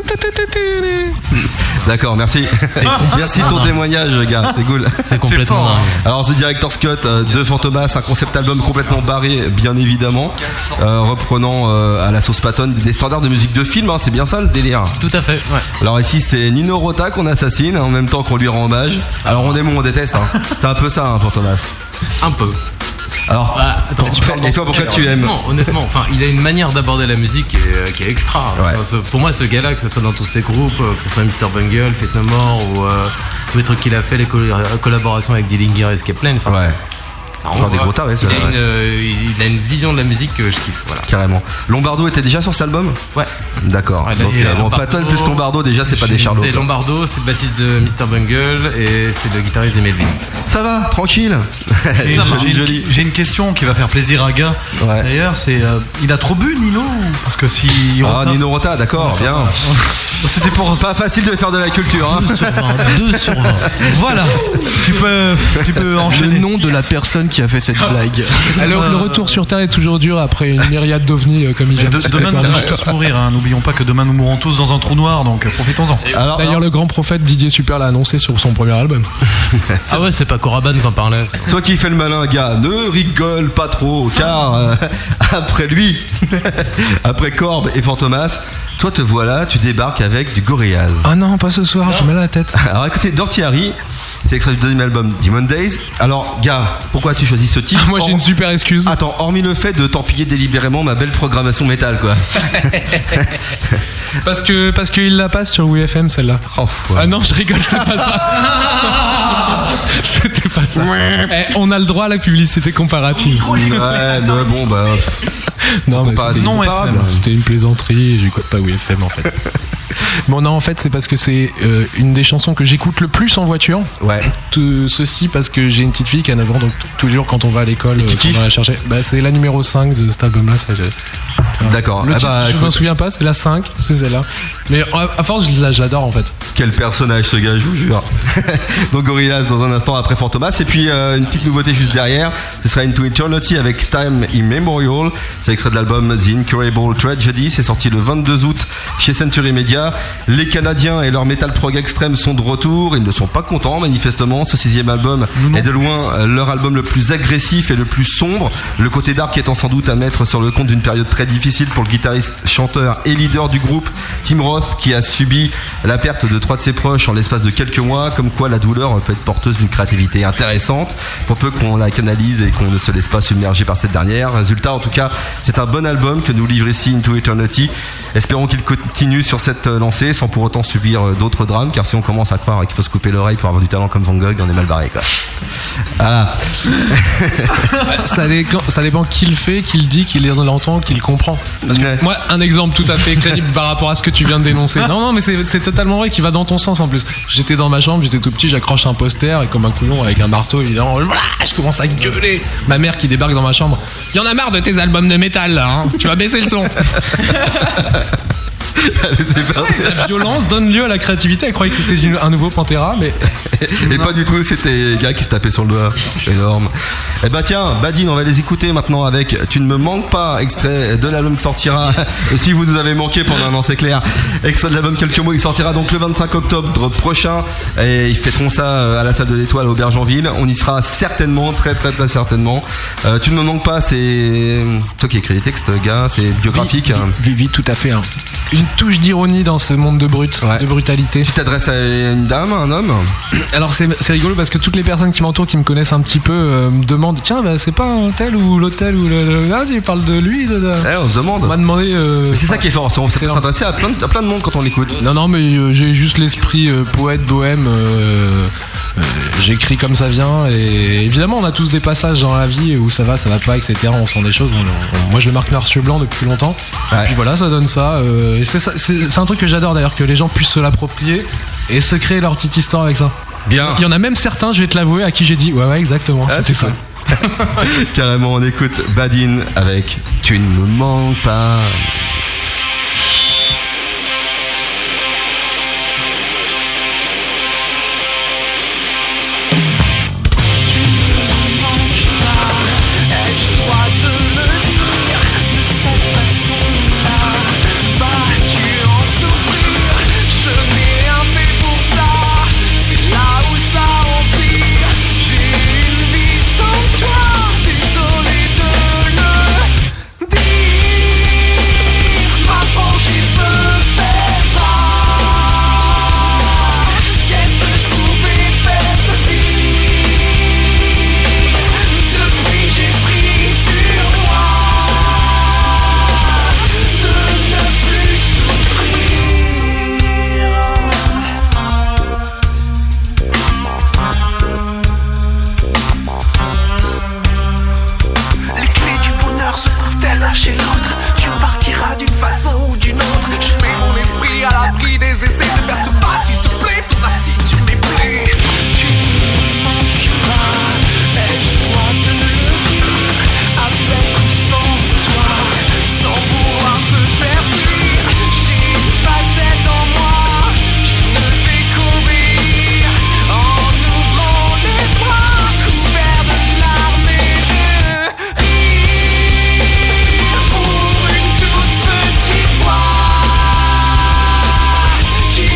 D'accord, merci. Merci de ton témoignage, gars, c'est cool. C'est complètement dingue. Alors, The Director's Cut de Fantomas, un concept album complètement barré, bien évidemment, reprenant à la sauce Patton des standards de musique de film, hein, c'est bien ça le délire. Tout à fait, ouais. Alors ici, c'est Nino Rota qu'on assassine en même temps qu'on lui rend hommage. Alors on aime ou on déteste, hein. C'est un peu ça, hein, Fantomas. Un peu. Alors, attends, et toi, pourquoi tu aimes? Honnêtement, il a une manière d'aborder la musique qui est extra. Ouais. Enfin, pour moi, ce gars-là, que ce soit dans tous ses groupes, que ce soit Mr. Bungle, Faith No More ou tous les trucs qu'il a fait, les collaborations avec Dillinger et Escape Plan. Ouais. Encore des gros tarés, ça. Il a une vision de la musique que je kiffe. Voilà. Carrément. Lombardo était déjà sur cet album? Ouais. D'accord. Ouais, donc, Patton plus Lombardo, déjà, c'est pas des charlots. C'est Lombardo, c'est le bassiste de Mr. Bungle et c'est le guitariste des Melvins. Ça va, tranquille. J'ai une question qui va faire plaisir à Gars. Ouais. D'ailleurs, c'est il a trop bu, Nino? Parce que si. Nino Rota, d'accord, bien. C'était pour. Pas facile de faire de la culture, hein. 2 sur 20. Voilà. Tu peux enchaîner. Le nom de la personne qui a fait cette blague. Alors, le retour sur Terre est toujours dur après une myriade d'ovnis comme il vient de demain nous allons tous mourir, hein. N'oublions pas que demain nous mourrons tous dans un trou noir, donc profitons-en. D'ailleurs, le grand prophète Didier Super l'a annoncé sur son premier album. Ah ouais, c'est pas Coraban qu'on parlait. Toi qui fais le malin, gars, ne rigole pas trop, car après lui, après Corbe et Fantomas, toi te voilà, tu débarques avec du Gorillaz. Ah non, pas ce soir, j'ai mal à la tête. Alors écoutez, Dirty Harry, c'est extrait du deuxième album Demon Days. Alors gars, pourquoi tu choisis ce titre? Moi j'ai une super excuse. Attends, hormis le fait de t'empiller délibérément ma belle programmation métal, quoi. parce qu'il la passe sur WFM celle-là. Oh, ouais. Ah non, je rigole, c'est pas ça. C'était pas ça. On a le droit à la publicité comparative. Ouais, mais bon bah. Non, mais c'était une plaisanterie, j'écoute pas WFM en fait. Bon non, en fait c'est parce que c'est une des chansons que j'écoute le plus en voiture. Ouais. Tout ceci parce que j'ai une petite fille qui a 9 ans, donc tous les jours quand on va à l'école, on va la chercher. Bah c'est la numéro 5 de cet album là. D'accord. Le titre, je m'en souviens pas, c'est la 5, c'est celle-là. Mais à force je l'adore en fait. Quel personnage ce gars, je vous jure. Donc Gorillaz dans un instant après Fantomas. Et puis une petite nouveauté juste derrière, ce sera Into Eternity avec Time Immemorial. C'est extrait de l'album The Incurable Tragedy. C'est sorti le 22 août chez Century Media. Les Canadiens et leur metal prog extrême sont de retour. Ils ne sont pas contents manifestement. Ce 6e album est de loin leur album le plus agressif et le plus sombre. Le côté dark étant sans doute à mettre sur le compte d'une période très difficile pour le guitariste, chanteur et leader du groupe Tim Roth, qui a subi la perte de 3 de ses proches en l'espace de quelques mois. Comme quoi la douleur peut être porteuse d'une créativité intéressante pour peu qu'on la canalise et qu'on ne se laisse pas submerger par cette dernière. Résultat, en tout cas, c'est un bon album que nous livre ici Into Eternity. Espérons qu'il continue sur cette lancée sans pour autant subir d'autres drames, car si on commence à croire qu'il faut se couper l'oreille pour avoir du talent comme Van Gogh, on est mal barré quoi. Voilà. Ça dépend qui le fait, qui le dit, qui l'entend, qui le comprend. Parce que moi, un exemple tout à fait crédible par rapport à ce que tu viens de dénoncer. Non, mais c'est totalement vrai, qui va dans ton sens en plus. J'étais dans ma chambre, j'étais tout petit, j'accroche un poster et comme un couillon avec un marteau, évidemment, je commence à gueuler. Ma mère qui débarque dans ma chambre. Il y en a marre de tes albums de métal là, hein. Tu vas baisser le son. La violence donne lieu à la créativité. Elle croyait que c'était un nouveau Pantera, mais. Et pas du tout, c'était gars qui se tapaient sur le doigt. Énorme. Et bah tiens, Badine, on va les écouter maintenant avec Tu ne me manques pas, extrait de l'album qui sortira. Si vous nous avez manqué pendant un an, c'est clair. Extrait de l'album Quelques mots, il sortira donc le 25 octobre prochain. Et ils fêteront ça à la salle de l'Étoile à Aubergenville. On y sera certainement, très certainement. Tu ne me manques pas, c'est toi qui écris les textes, gars, c'est biographique. Oui, tout à fait. Hein. Une touche d'ironie dans ce monde de brutalité. Tu t'adresses à une dame, à un homme? Alors c'est rigolo parce que toutes les personnes qui m'entourent, qui me connaissent un petit peu, me demandent tiens, bah, c'est pas un tel ou l'hôtel ou tu parles de lui on se demande. On m'a demandé. Mais c'est ça qui est fort, on peut s'adresser à plein de monde quand on l'écoute. Non, mais j'ai juste l'esprit poète, bohème. J'écris comme ça vient, et évidemment on a tous des passages dans la vie où ça va pas, etc. On sent des choses. Moi je le marque noir sur blanc depuis longtemps. Et puis voilà, ça donne ça. Et c'est un truc que j'adore d'ailleurs, que les gens puissent se l'approprier et se créer leur petite histoire avec ça. Bien. Il y en a même certains, je vais te l'avouer, à qui j'ai dit ouais exactement. C'est ça. Carrément, on écoute Badine avec Tu ne me manques pas. She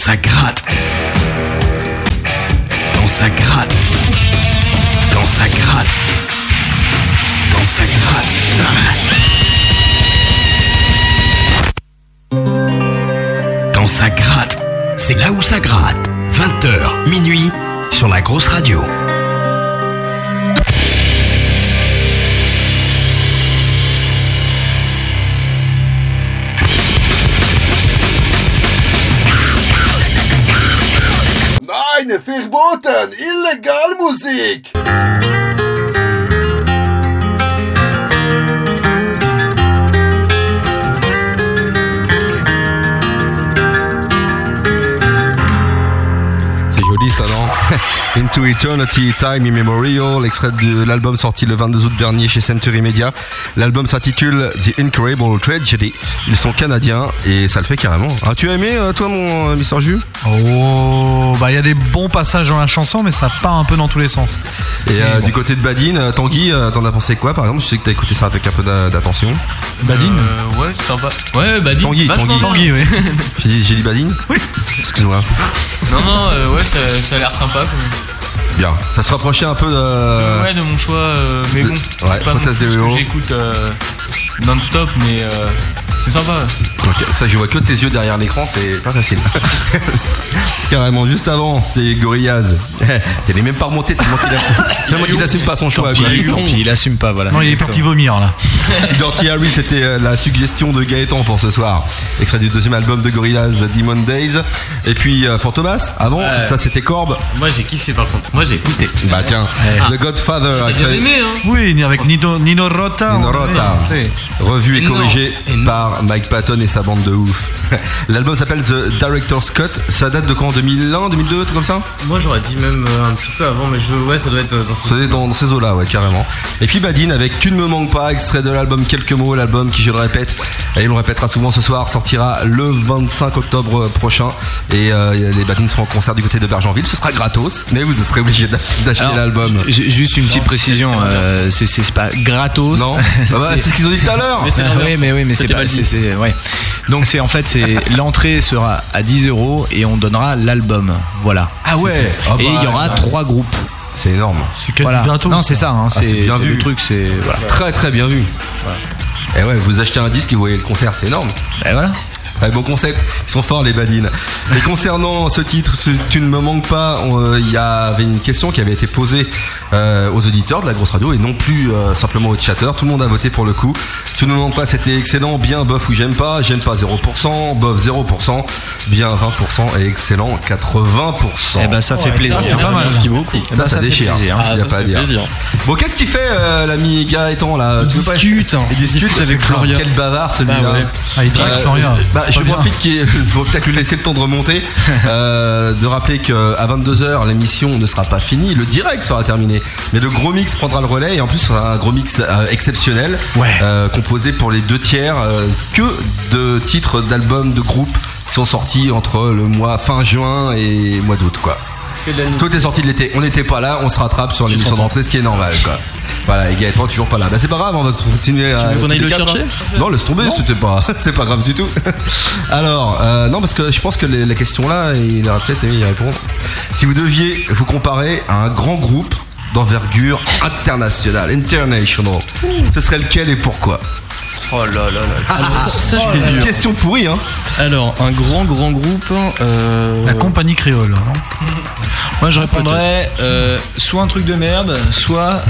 ça gratte. Quand ça gratte. Quand ça gratte. Quand ça gratte. Quand ça gratte, c'est là où ça gratte. 20h, minuit, sur la grosse radio. Nein, verboten! Illegal Musik! C'est joli ça, non? Into Eternity, Time Immemorial, extrait de l'album sorti le 22 août dernier chez Century Media. L'album s'intitule The Incredible Tragedy. Ils sont canadiens et ça le fait carrément. Ah, tu as aimé toi mon Mr. Jus? Oh, bah il y a des bons passages dans la chanson, mais ça part un peu dans tous les sens. Et bon. Du côté de Badin, Tanguy, t'en as pensé quoi par exemple? Je sais que t'as écouté ça avec un peu d'attention. Badin Ouais, sympa. Ouais, Badin. Tanguy, oui. J'ai dit Badin? Oui. Excuse-moi. Non, ouais, ça a l'air sympa. Bien, ça se rapprochait un peu de... Ouais, de mon choix, mais bon, c'est ouais, pas non plus ce que j'écoute non-stop, mais c'est sympa. Ok, ça je vois que tes yeux derrière l'écran, c'est pas facile. Carrément, juste avant, c'était Gorillaz. T'es même pas remonté tellement qu'il assume pas son choix. Il assume pas, voilà. Non, il est parti vomir là. Dirty Harry, c'était la suggestion de Gaëtan pour ce soir. Extrait du deuxième album de Gorillaz, Demon Days. Et puis Fantomas, avant, ça c'était Corbe. Moi j'ai kiffé par contre, moi j'ai écouté. Bah tiens, The Godfather. J'ai aimé, hein. Oui, avec Nino Rota. Nino Rota. Revu et corrigé par Mike Patton et sa bande de ouf. L'album s'appelle The Director's Cut. Ça date de quand? 2001, 2002, tout comme ça? Moi j'aurais dit même un petit peu avant, mais ouais, ça doit être dans ces eaux-là, ouais, carrément. Et puis Badin avec Tu ne me manques pas, extrait de l'album Quelques mots, l'album qui, je le répète, et on le répétera souvent ce soir, sortira le 25 octobre prochain. Et les Badin seront en concert du côté de Bergenville. Ce sera gratos, mais vous serez obligé d'acheter l'album. Juste une petite précision, c'est pas gratos. Non, c'est ce qu'ils ont dit tout à l'heure. Mais c'est pas. Ouais. Donc c'est l'entrée sera à 10€ et on donnera l'album. Voilà. Ah ouais. Et il y aura 3 groupes. C'est énorme. C'est quasi gratos. Non, c'est ça. Hein, c'est bien vu. Le truc, c'est voilà. Très très bien vu. Voilà. Et ouais, vous achetez un disque et vous voyez le concert, c'est énorme. Et voilà. Ouais, bon concept, ils sont forts les Badines. Et concernant ce titre, Tu ne me manques pas, il y avait une question qui avait été posée aux auditeurs de la grosse radio et non plus simplement aux chatteurs. Tout le monde a voté pour le coup. Tu ne me manques pas, c'était excellent, bien, bof ou j'aime pas 0%, bof 0%, bien 20% et excellent 80%. Eh ben ça fait plaisir. C'est pas mal. Merci beaucoup. Ça déchire. Il n'y a pas à dire. Bon, qu'est-ce qu'il fait l'ami Gaëtan là? Il discute avec Florian. Quel bavard celui-là. Il traque Florian. Je profite qu'il faut peut-être lui laisser le temps de remonter, de rappeler qu'à 22h l'émission ne sera pas finie, le direct sera terminé, mais le gros mix prendra le relais et en plus ce sera un gros mix exceptionnel, composé pour les 2 tiers que de titres d'albums de groupes qui sont sortis entre le mois fin juin et mois d'août quoi. Tout est sorti de l'été, on n'était pas là, on se rattrape sur l'émission de rentrée, ce qui est normal quoi. Voilà, et Gaëtan toujours pas là. Bah c'est pas grave, on va continuer à. Tu veux qu'on aille le chercher? Non, laisse tomber, c'est pas grave du tout. Alors, non, parce que je pense que la question là, il aura peut-être aimé y répondre. Si vous deviez vous comparer à un grand groupe d'envergure internationale, ce serait lequel et pourquoi? Oh là là là. Ça c'est dur. Question pourrie, hein. Alors, un grand groupe. La compagnie créole, non? Moi je répondrais soit un truc de merde, soit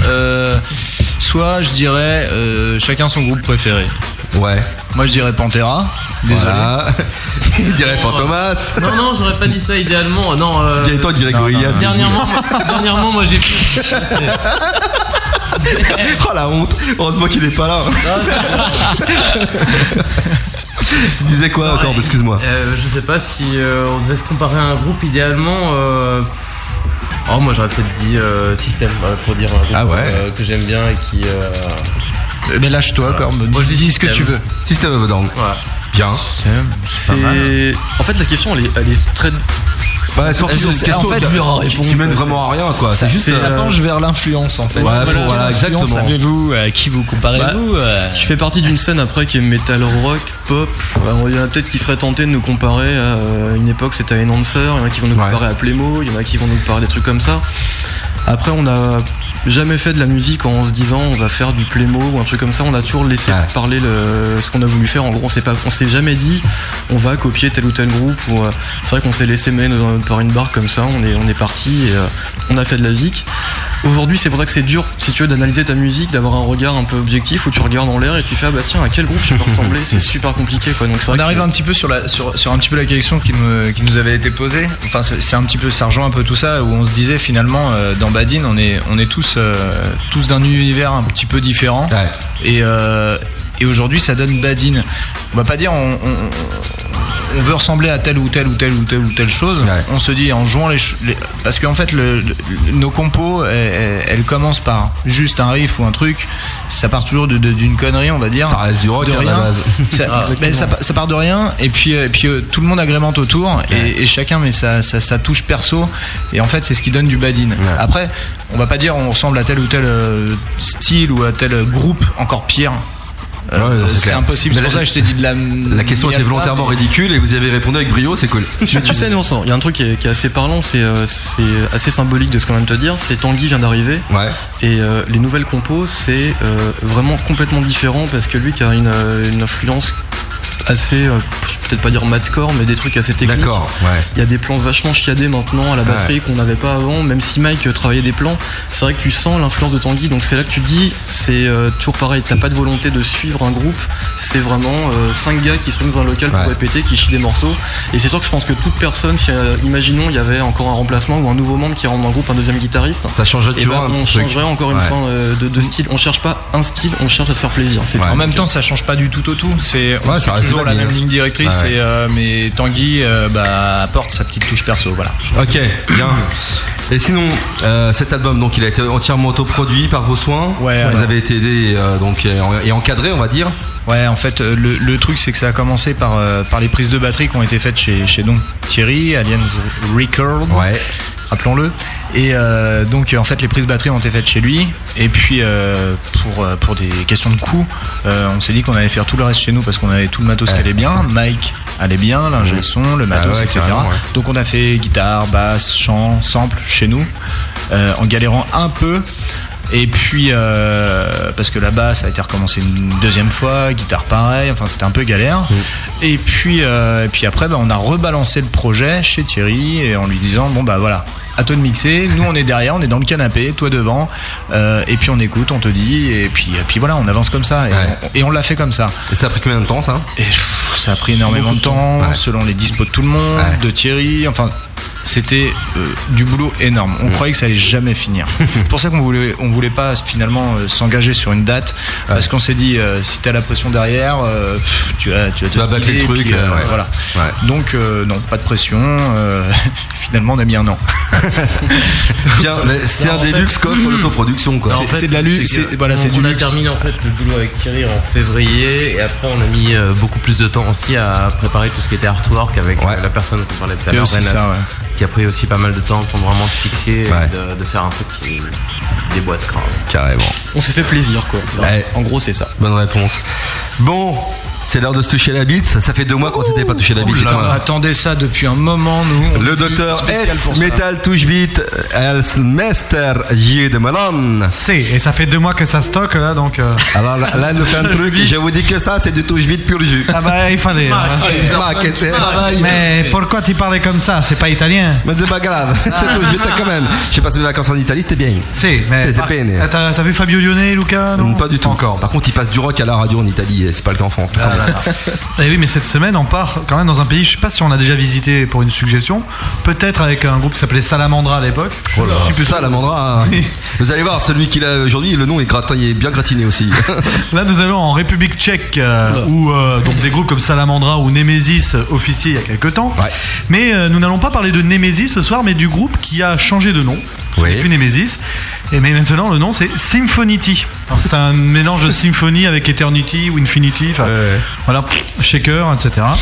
je dirais chacun son groupe préféré. Ouais. Moi je dirais Pantera. Désolé. Voilà. Il dirait Fantomas. Non, j'aurais pas dit ça idéalement. Non. Gaëtan dirait Gorillaz. Dernièrement, moi j'ai pu. Oh la honte. Heureusement qu'il est pas là. Tu disais quoi encore? Excuse-moi. Je sais pas si on devait se comparer à un groupe idéalement. Oh, moi j'aurais peut-être dit System, pour dire un groupe que j'aime bien et qui. Mais lâche-toi, Corbe. Moi je dis ce que tu veux. System of a Down. Ouais. Bien. C'est. En fait, la question elle est très. Bah, surtout, tu mènes vraiment à rien, quoi. C'est juste. Ça penche vers l'influence, en fait. Voilà, exactement. Savez-vous à qui vous comparez-vous Je fais partie d'une scène après qui est metal rock, pop. Il y en a peut-être qui seraient tentés de nous comparer à une époque, c'était à Enhancer. Il y en a qui vont nous comparer à Playmo. Il y en a qui vont nous comparer à des trucs comme ça. Après, on a jamais fait de la musique en se disant on va faire du Playmo ou un truc comme ça. On a toujours laissé parler ce qu'on a voulu faire. En gros, on s'est jamais dit on va copier tel ou tel groupe. C'est vrai qu'on s'est laissé mener par une barque comme ça. On est parti et on a fait de la zik. Aujourd'hui, c'est pour ça que c'est dur, si tu veux, d'analyser ta musique, d'avoir un regard un peu objectif où tu regardes en l'air et tu fais ah bah tiens, à quel groupe je peux ressembler. C'est super compliqué, quoi. Donc c'est vrai on arrive un petit peu sur un petit peu la question qui nous avait été posée. Enfin, c'est un petit peu, ça rejoint un peu tout ça, où on se disait finalement dans Badin, on est tous d'un univers un petit peu différent. Et aujourd'hui, ça donne Badin. On va pas dire on veut ressembler à telle ou telle chose. On se dit en jouant parce qu'en fait nos compos elles commencent par juste un riff ou un truc. Ça part toujours d'une connerie, on va dire. Ça reste du rock de rien. À la base. Ça part de rien et puis tout le monde agrémente autour et chacun met sa touche perso et en fait c'est ce qui donne du Badin. Après, on va pas dire on ressemble à tel ou tel style ou à tel groupe, encore pire. C'est impossible, c'est pour ça que je t'ai dit de la question était volontairement ridicule et vous y avez répondu avec brio, c'est cool. Tu sais, il y a un truc qui est assez parlant, c'est assez symbolique de ce qu'on vient de te dire. C'est Tanguy vient d'arriver et les nouvelles compos c'est vraiment complètement différent parce que lui qui a une influence assez, je vais peut-être pas dire madcore, mais des trucs assez techniques. D'accord, il y a des plans vachement chiadés maintenant à la batterie qu'on n'avait pas avant, même si Mike travaillait des plans, c'est vrai que tu sens l'influence de Tanguy, donc c'est là que tu te dis, c'est toujours pareil, t'as pas de volonté de suivre un groupe, c'est vraiment 5 gars qui se réunissent dans un local pour répéter, qui chient des morceaux, et c'est sûr que je pense que toute personne, si imaginons il y avait encore un remplacement ou un nouveau membre qui rentre dans le groupe, un deuxième guitariste, ça changerait toujours un on changerait encore une fois de style, on cherche pas un style, on cherche à se faire plaisir. En même temps, ça change pas du tout au tout, on suit toujours la même ligne directrice mais Tanguy apporte sa petite touche perso, voilà. Ok, bien. Et sinon cet album donc il a été entièrement autoproduit par vos soins. Vous avez été aidé et encadré, on va dire. Ouais, en fait le truc c'est que ça a commencé par les prises de batterie qui ont été faites chez donc Thierry, Aliens Records. Rappelons-le. Et donc en fait les prises batterie ont été faites chez lui. Et puis pour des questions de coût, on s'est dit qu'on allait faire tout le reste chez nous parce qu'on avait tout le matos qui allait bien. Mike allait bien, l'ingé son, le matos, etc. Donc on a fait guitare, basse, chant, sample chez nous, en galérant un peu. Et puis parce que la basse a été recommencée une deuxième fois, guitare pareil, enfin c'était un peu galère. Et puis après on a rebalancé le projet chez Thierry et en lui disant bon bah voilà, à toi de mixer, nous on est derrière, on est dans le canapé, toi devant, et puis on écoute, on te dit, et puis voilà, on avance comme ça et on l'a fait comme ça. Et ça a pris combien de temps ça? Et ça a pris énormément de temps, selon les dispos de tout le monde, de Thierry, enfin. C'était du boulot énorme. On croyait que ça allait jamais finir. C'est pour ça qu'on voulait pas finalement s'engager sur une date parce qu'on s'est dit si t'as la pression derrière, tu vas te battre les trucs. Voilà. Donc non, pas de pression. Finalement, on a mis un an. C'est un des luxes qu'offre l'autoproduction, quoi. C'est de la luxe. Voilà, c'est du luxe. On a terminé en fait le boulot avec Thierry en février et après on a mis beaucoup plus de temps aussi à préparer tout ce qui était artwork avec la personne qu'on parlait tout à l'heure, Renat, qui a pris aussi pas mal de temps pour vraiment se fixer et de faire un truc qui déboîte quand même. Carrément. On s'est fait plaisir, quoi. En gros, c'est ça. Bonne réponse. Bon, c'est l'heure de se toucher la bite. Ça fait 2 mois qu'on s'était pas touché la bite. On attendait ça depuis un moment, nous. Le docteur S Metal Touche Beat, Mester J de Milan. Et ça fait 2 mois que ça stocke là, donc. Alors là, nous fait un truc. Je vous dis que ça, c'est du touche beat pur jus. Ah bah il fallait. Mais pourquoi tu parlais comme ça? C'est pas italien. Mais c'est pas grave. C'est touche beat quand même. J'ai passé mes vacances en Italie, c'était bien. C'était peiné. T'as vu Fabio Lione, Luca? Non, pas du tout. Encore. Par contre, il passe du rock à la radio en Italie. C'est pas le cas en France. Et oui, mais cette semaine, on part quand même dans un pays, je sais pas si on a déjà visité pour une suggestion, peut-être avec un groupe qui s'appelait Salamandra à l'époque. Salamandra, vous allez voir, celui qu'il a aujourd'hui, le nom est bien gratiné aussi. Là, nous allons en République tchèque, où donc des groupes comme Salamandra ou Nemesis officiaient il y a quelques temps. Mais nous n'allons pas parler de Nemesis ce soir, mais du groupe qui a changé de nom. C'est plus Nemesis. Mais maintenant, le nom, c'est Symphonity. Alors, c'est un mélange de Symphony avec Eternity ou Infinity. Voilà, Shaker, etc.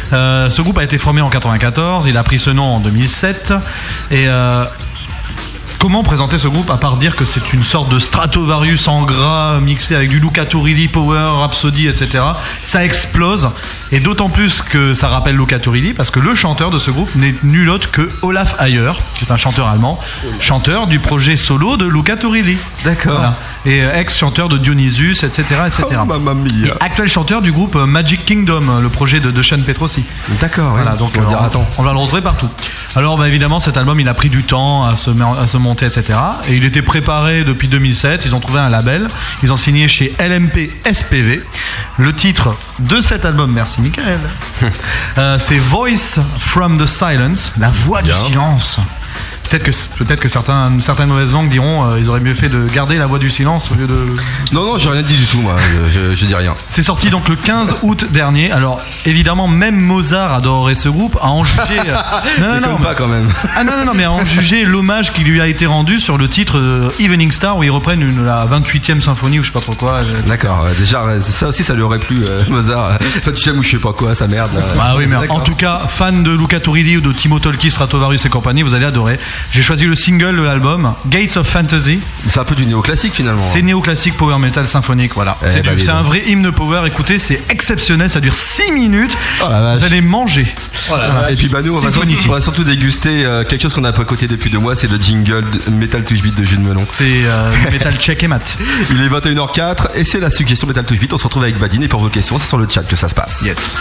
Ce groupe a été formé en 94, il a pris ce nom en 2007 et comment présenter ce groupe à part dire que c'est une sorte de Stratovarius en gras mixé avec du Luca Turilli, Power, Rhapsody, etc. Ça explose et d'autant plus que ça rappelle Luca Turilli parce que le chanteur de ce groupe n'est nul autre que Olaf Ayer, qui est un chanteur allemand, chanteur du projet solo de Luca Turilli. D'accord. Voilà. Et ex-chanteur de Dionysus, etc. etc. Oh, mamma mia. Et actuel chanteur du groupe Magic Kingdom, le projet de Sean Petrossi. D'accord, voilà, donc on va le retrouver partout. Alors bah, évidemment cet album il a pris du temps à se monter, etc. Et il était préparé depuis 2007, ils ont trouvé un label, ils ont signé chez LMP SPV. Le titre de cet album, merci Michael, c'est Voice from the Silence, la voix du silence. Peut-être que certaines mauvaises langues diront ils auraient mieux fait de garder la voix du silence au lieu de... Non, j'ai rien dit du tout, moi. Je dis rien. C'est sorti donc le 15 août dernier. Alors, évidemment, même Mozart adorait ce groupe, à en juger... non, pas quand même. Ah non, mais à en juger l'hommage qui lui a été rendu sur le titre Evening Star, où ils reprennent la 28e symphonie ou je sais pas trop quoi. D'accord, déjà, ça aussi, ça lui aurait plu, Mozart. 28e ou je sais pas quoi, sa merde. Ah oui, mais en tout cas, fan de Luca Turilli ou de Timo Tolkki, Stratovarius et compagnie, vous allez adorer. J'ai choisi le single de l'album, Gates of Fantasy. C'est un peu du néoclassique finalement. C'est néoclassique power metal symphonique, voilà. C'est un vrai hymne power, écoutez, c'est exceptionnel, ça dure 6 minutes. Oh vous allez manger. Voilà. Et puis bah nous, on va surtout déguster quelque chose qu'on n'a pas coté depuis 2 mois, c'est le jingle Metal Touch Beat de Jules Melon. C'est Metal Check et Mat. Il est 21h04 et c'est la suggestion Metal Touch Beat. On se retrouve avec Badine et pour vos questions, c'est sur le chat que ça se passe. Yes.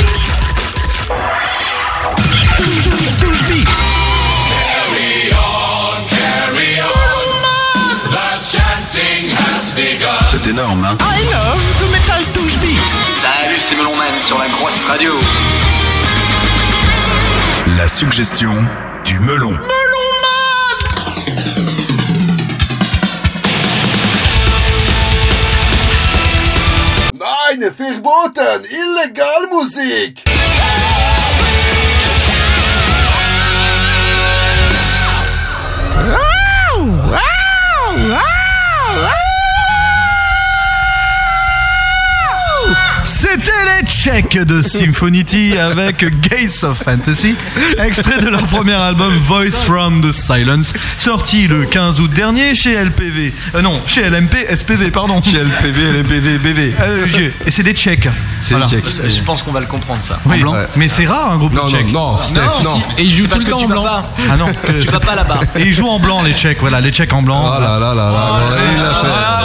Touch Beat. C'est énorme, hein? I love the Metal Touch Beat. Salut, c'est Melon Man sur la grosse radio. La suggestion du melon. Melon Man. Nein, verboten! Illegal Musik! C'était les Tchèques de Symphonity avec Gates of Fantasy, extrait de leur premier album Voice from the Silence, sorti le 15 août dernier chez LPV. Chez LMP SPV, pardon. Chez LPV, LMPV, BV. Et c'est des Tchèques. C'est des Tchèques. Je pense qu'on va le comprendre ça. Oui, blanc. Mais c'est rare un groupe de Tchèques. Non. Et ils jouent tout le temps en blanc. Ah non, tu vas pas là-bas. Et ils jouent en blanc les Tchèques, voilà, les Tchèques en blanc. Oh là, il l'a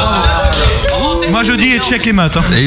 fait. Moi je dis et Tchèques et Mat. Et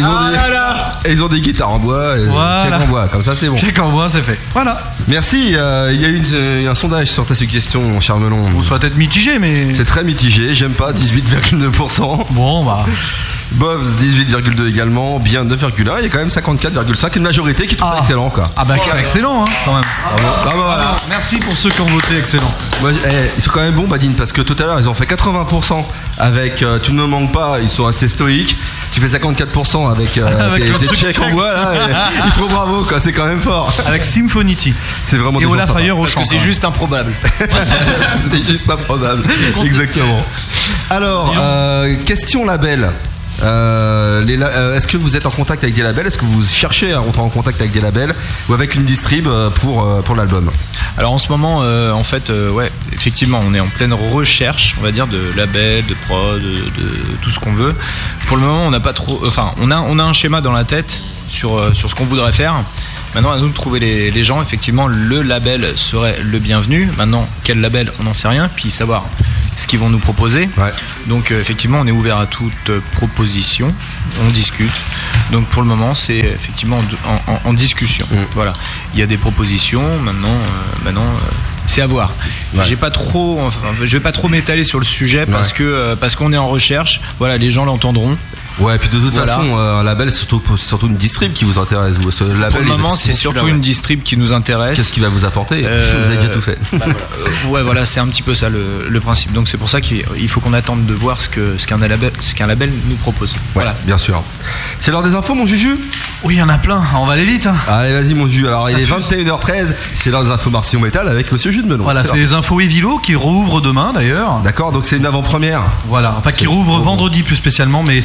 ils ont des guitares en bois, Tchèques en bois, comme ça c'est bon. Tchèques en bois, c'est fait. Voilà. Merci, il y a eu un sondage sur ta suggestion, mon cher Melon. Vous soit peut-être mitigé, mais... C'est très mitigé, j'aime pas, 18,9%. Bon, bah... Bovs 18,2 également, bien 9,1, il y a quand même 54,5, une majorité qui trouve ça excellent quoi. Ah bah c'est excellent hein, quand même. Bravo, voilà. Merci pour ceux qui ont voté excellent. Moi, ils sont quand même bons Badine parce que tout à l'heure ils ont fait 80% avec Tu ne me manques pas, ils sont assez stoïques. Tu fais 54% avec des Tchèques en bois là, il faut bravo quoi, c'est quand même fort. Avec Symphonity. C'est vraiment et Olaf Ayer au parce que c'est juste improbable. C'est juste improbable. Exactement. Alors, question label. Est-ce que vous êtes en contact avec des labels? Est-ce que vous cherchez à rentrer en contact avec des labels ou avec une distrib pour l'album? Alors en ce moment, en fait, ouais, effectivement, on est en pleine recherche, on va dire, de labels, de prod, de tout ce qu'on veut. Pour le moment, on n'a pas trop, enfin, on a un schéma dans la tête sur ce qu'on voudrait faire. Maintenant, à nous de trouver les gens. Effectivement, le label serait le bienvenu. Maintenant, quel label, on n'en sait rien. Puis savoir ce qu'ils vont nous proposer. Ouais. Donc, effectivement, on est ouvert à toute proposition. On discute. Donc, pour le moment, c'est effectivement en discussion. Voilà. Il y a des propositions. Maintenant, c'est à voir. Ouais. Je vais pas trop m'étaler sur le sujet parce qu'on est en recherche. Voilà, les gens l'entendront. Ouais, et puis de toute façon, un label, c'est surtout une distrib qui vous intéresse. Pour le moment, c'est surtout une distrib qui nous intéresse. Qu'est-ce qu'il va vous apporter? Vous avez déjà tout fait. Ouais, voilà, c'est un petit peu ça le principe. Donc c'est pour ça qu'il faut qu'on attende de voir ce qu'un label nous propose. Ouais, voilà, bien sûr. C'est l'heure des infos, mon Juju? Oui, il y en a plein. On va aller vite. Hein. Allez, vas-y, mon Juju. Alors, il est 21h13. C'est l'heure des infos Martillon Métal avec Monsieur Jules Melon. Voilà, c'est les infos Evilo qui rouvrent demain d'ailleurs. D'accord, donc c'est une avant-première. Voilà, enfin qui rouvre vendredi plus spécialement, mais ça commence à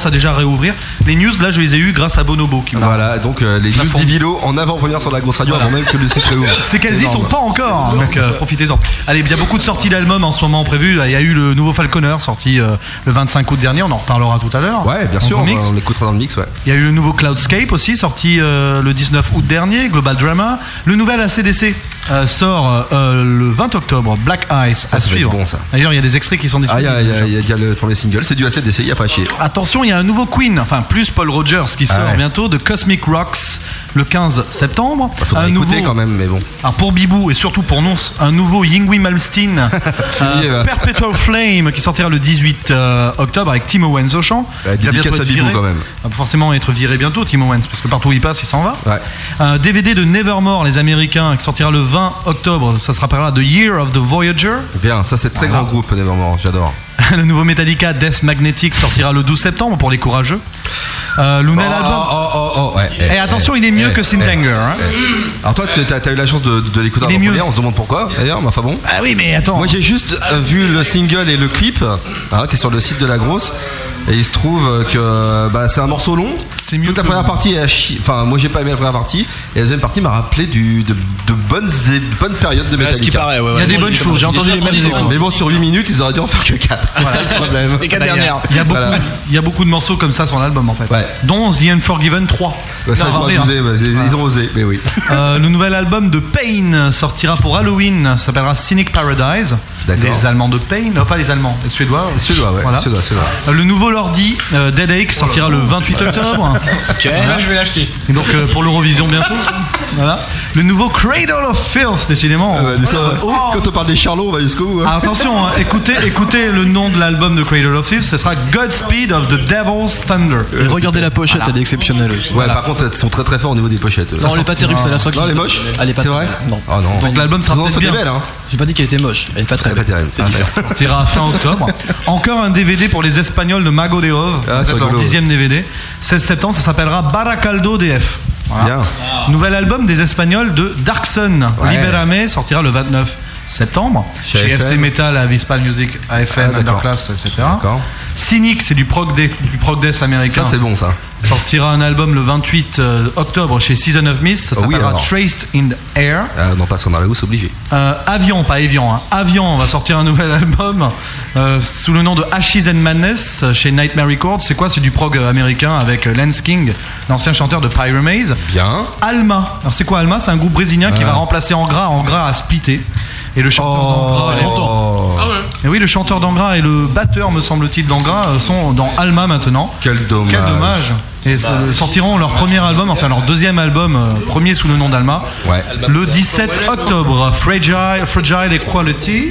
à déjà réouvrir. Les news, là, je les ai eues grâce à Bonobo. Voilà, donc les news d'Ivilo en avant-première sur la grosse radio avant même que le site réouvre. C'est qu'elles y sont pas encore, donc profitez-en. Allez, il y a beaucoup de sorties d'albums en ce moment prévues. Il y a eu le nouveau Falconer sorti le 25 août dernier, on en reparlera tout à l'heure. Ouais, bien sûr, on l'écoutera dans le mix. Ouais. Il y a eu le nouveau Cloudscape aussi, sorti le 19 août dernier, Global Drama. Le nouvel ACDC sort le 20 octobre, Black Ice, à suivre. Bon, ça. D'ailleurs, il y a des extraits qui sont disponibles. Il y a le premier single, c'est du ACDC, il n'y a pas à chier. Attention, il y a un nouveau Queen, enfin plus Paul Rogers qui sort bientôt, de Cosmic Rocks, le 15 septembre. Faudra écouter quand même, mais bon. Alors pour Bibou et surtout pour Nonce, un nouveau Yngwie Malmsteen, Perpetual Flame, qui sortira le 18 octobre avec Tim Owens au chant. Il va bientôt être viré. Quand même. Il va forcément être viré bientôt, Tim Owens, parce que partout où il passe, il s'en va. Ouais. Un DVD de Nevermore, les Américains, qui sortira le 20 octobre. Ça se rappellera The Year of the Voyager. Bien, ça c'est très grand groupe, Nevermore, j'adore. Le nouveau Metallica, Death Magnetic, sortira le 12 septembre pour les courageux. Le nouvel album. Et attention, il est mieux que Sintanger. Alors toi, t'as eu la chance de l'écouter en première, on se demande pourquoi d'ailleurs, mais enfin bon. Ah oui, mais attends. Moi j'ai juste vu le single et le clip, qui est sur le site de la grosse. Et il se trouve que c'est un morceau long. C'est mieux. Toute la première partie est à chier. Enfin, moi j'ai pas aimé la première partie. Et la deuxième partie m'a rappelé de bonnes périodes de Metallica. Ce qui paraît, il y a des bonnes choses. J'ai entendu les mêmes échos. Mais bon, sur 8 minutes, ils auraient dû en faire que 4. C'est ça le problème. Les 4 dernières. Il y a beaucoup de morceaux comme ça sur l'album en fait. Ouais. Dont The Unforgiven 3. Ça, ils ont osé, mais oui. Le nouvel album de Pain sortira pour Halloween. Ça s'appellera Cynic Paradise. Les Allemands de Pain. Non, pas les Allemands, les Suédois. Les Suédois, ouais. Voilà. Suédois. Le nouveau Lordi, Dead Ache, sortira le 28 octobre. Ok, je vais l'acheter. Et donc pour l'Eurovision bientôt. Voilà. Le nouveau Cradle of Filth, décidément. Quand on parle des charlots, on va jusqu'au bout. Ah, attention, écoutez le nom de l'album de Cradle of Filth, ce sera Godspeed of the Devil's Thunder. Et regardez la pochette, elle est exceptionnelle aussi. Ouais, par contre, elles sont très très forts au niveau des pochettes. Non, elle est pas terrible, c'est la seule. Non, elle est moche. Elle est pas. C'est vrai. Non. Ah non. Donc l'album sera peut-être bien. Belle, hein. J'ai pas dit qu'elle était moche, elle est pas très terrible. Ça sortira fin octobre. Encore un DVD pour les Espagnols de Mago de Oz, leur 10e DVD. 16 septembre, ça s'appellera Baracaldo DF. Voilà. Bien. Nouvel album des Espagnols de Dark Sun, Liberame, sortira le 29 septembre chez FC Metal, Avispa Music, AFM, Underclass, etc. Cynic, c'est du prog death américain. Ça c'est bon ça. Sortira un album le 28 octobre chez Season of Mist, ça s'appellera Traced in the Air. Non, pas Scandalous, c'est obligé. Avion, pas Evian. Avian va sortir un nouvel album sous le nom de Ashes and Madness chez Nightmare Records. C'est quoi? C'est du prog américain avec Lance King, l'ancien chanteur de Pyramaze. Bien. Alma. Alors c'est quoi Alma? C'est un groupe brésilien qui va remplacer Angra à splitter. Et le chanteur d'Angra et oui, le chanteur d'Angra et le batteur, me semble-t-il, d'Angra sont dans Alma maintenant. Quel dommage. Et sortiront leur premier album, enfin leur deuxième album, premier sous le nom d'Alma, le 17 octobre. Fragile Equality.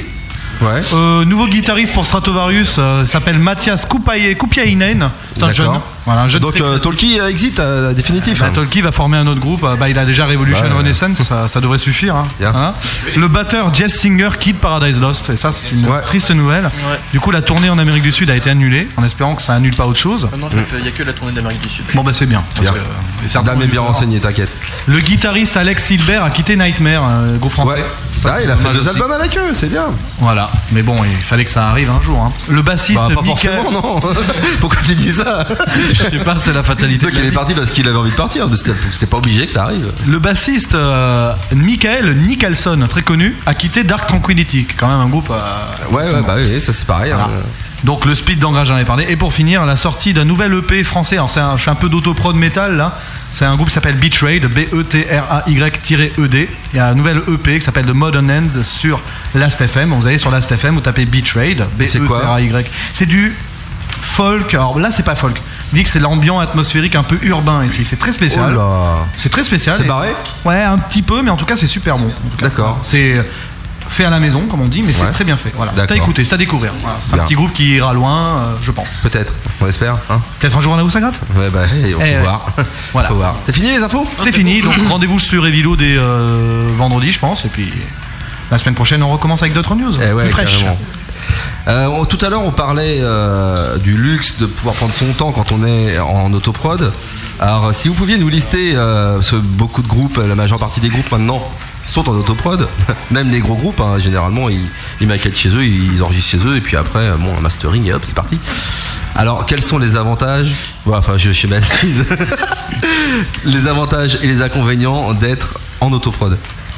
Ouais. Nouveau guitariste pour Stratovarius, s'appelle Mathias Kupiainen. C'est un jeune. Voilà, un jeune. Donc Tolki exit définitif. Tolki va former un autre groupe. Il a déjà Revolution Renaissance, ça devrait suffire. Hein. Le batteur Jess Singer quitte Paradise Lost, et ça c'est une triste nouvelle. Ouais. Du coup la tournée en Amérique du Sud a été annulée, en espérant que ça annule pas autre chose. Non, il n'y a que la tournée d'Amérique du Sud. Bon c'est bien. Dame est bien renseigné, t'inquiète. Le guitariste Alex Silbert a quitté Nightmare, groupe français. Ouais. Ça, il a fait 2 albums avec eux, c'est bien. Voilà, mais bon, il fallait que ça arrive un jour. Hein. Le bassiste pas Michael. Forcément, non. Pourquoi tu dis ça? Je sais pas, c'est la fatalité. Donc il est parti parce qu'il avait envie de partir, mais c'était pas obligé que ça arrive. Le bassiste Michael Nicholson, très connu, a quitté Dark Tranquillity, qui est quand même un groupe. Oui, ça c'est pareil. Voilà. Donc le split d'Angra, j'en ai parlé. Et pour finir, la sortie d'un nouvel EP français. Alors je fais un peu d'autoprod métal là. C'est un groupe qui s'appelle Betrayed, B-E-T-R-A-Y-E-D. Il y a un nouvel EP qui s'appelle The Modern End sur Last.fm. Vous allez sur Last.fm, vous tapez Betrayed, B-E-T-R-A-Y. C'est du folk. Alors là, c'est pas folk. Il dit que c'est l'ambiance atmosphérique un peu urbain ici. C'est très spécial. Oh là. C'est très spécial. C'est barré? Ouais, un petit peu, mais en tout cas, c'est super bon. D'accord. C'est fait à la maison, comme on dit, mais c'est très bien fait. Voilà. C'est à écouter, c'est à découvrir. Voilà. C'est un petit groupe qui ira loin, je pense. Peut-être, on espère. Hein, peut-être un jour on a où ça gratte. Ouais, on peut voir. Voilà. Faut voir. C'est fini les infos? C'est fini, donc rendez-vous sur Evilo dès vendredi, je pense, et puis la semaine prochaine on recommence avec d'autres news. Plus fraîches. Tout à l'heure on parlait du luxe de pouvoir prendre son temps quand on est en autoprod. Alors si vous pouviez nous lister, parce que beaucoup de groupes, la majeure partie des groupes maintenant sont en autoprod, même les gros groupes, généralement ils maquettent chez eux, ils enregistrent chez eux, et puis après, un mastering et hop, c'est parti. Alors, quels sont les avantages, enfin je schématise, les avantages et les inconvénients d'être en autoprod?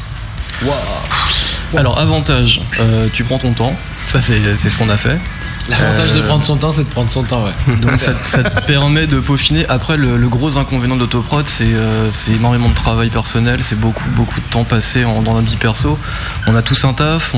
Alors, avantage, tu prends ton temps, ça c'est ce qu'on a fait. L'avantage de prendre son temps, c'est de prendre son temps, ouais. Donc ça te permet de peaufiner. Après, le gros inconvénient d'autoprod, c'est énormément de travail personnel, c'est beaucoup de temps passé dans notre vie perso. On a tous un taf,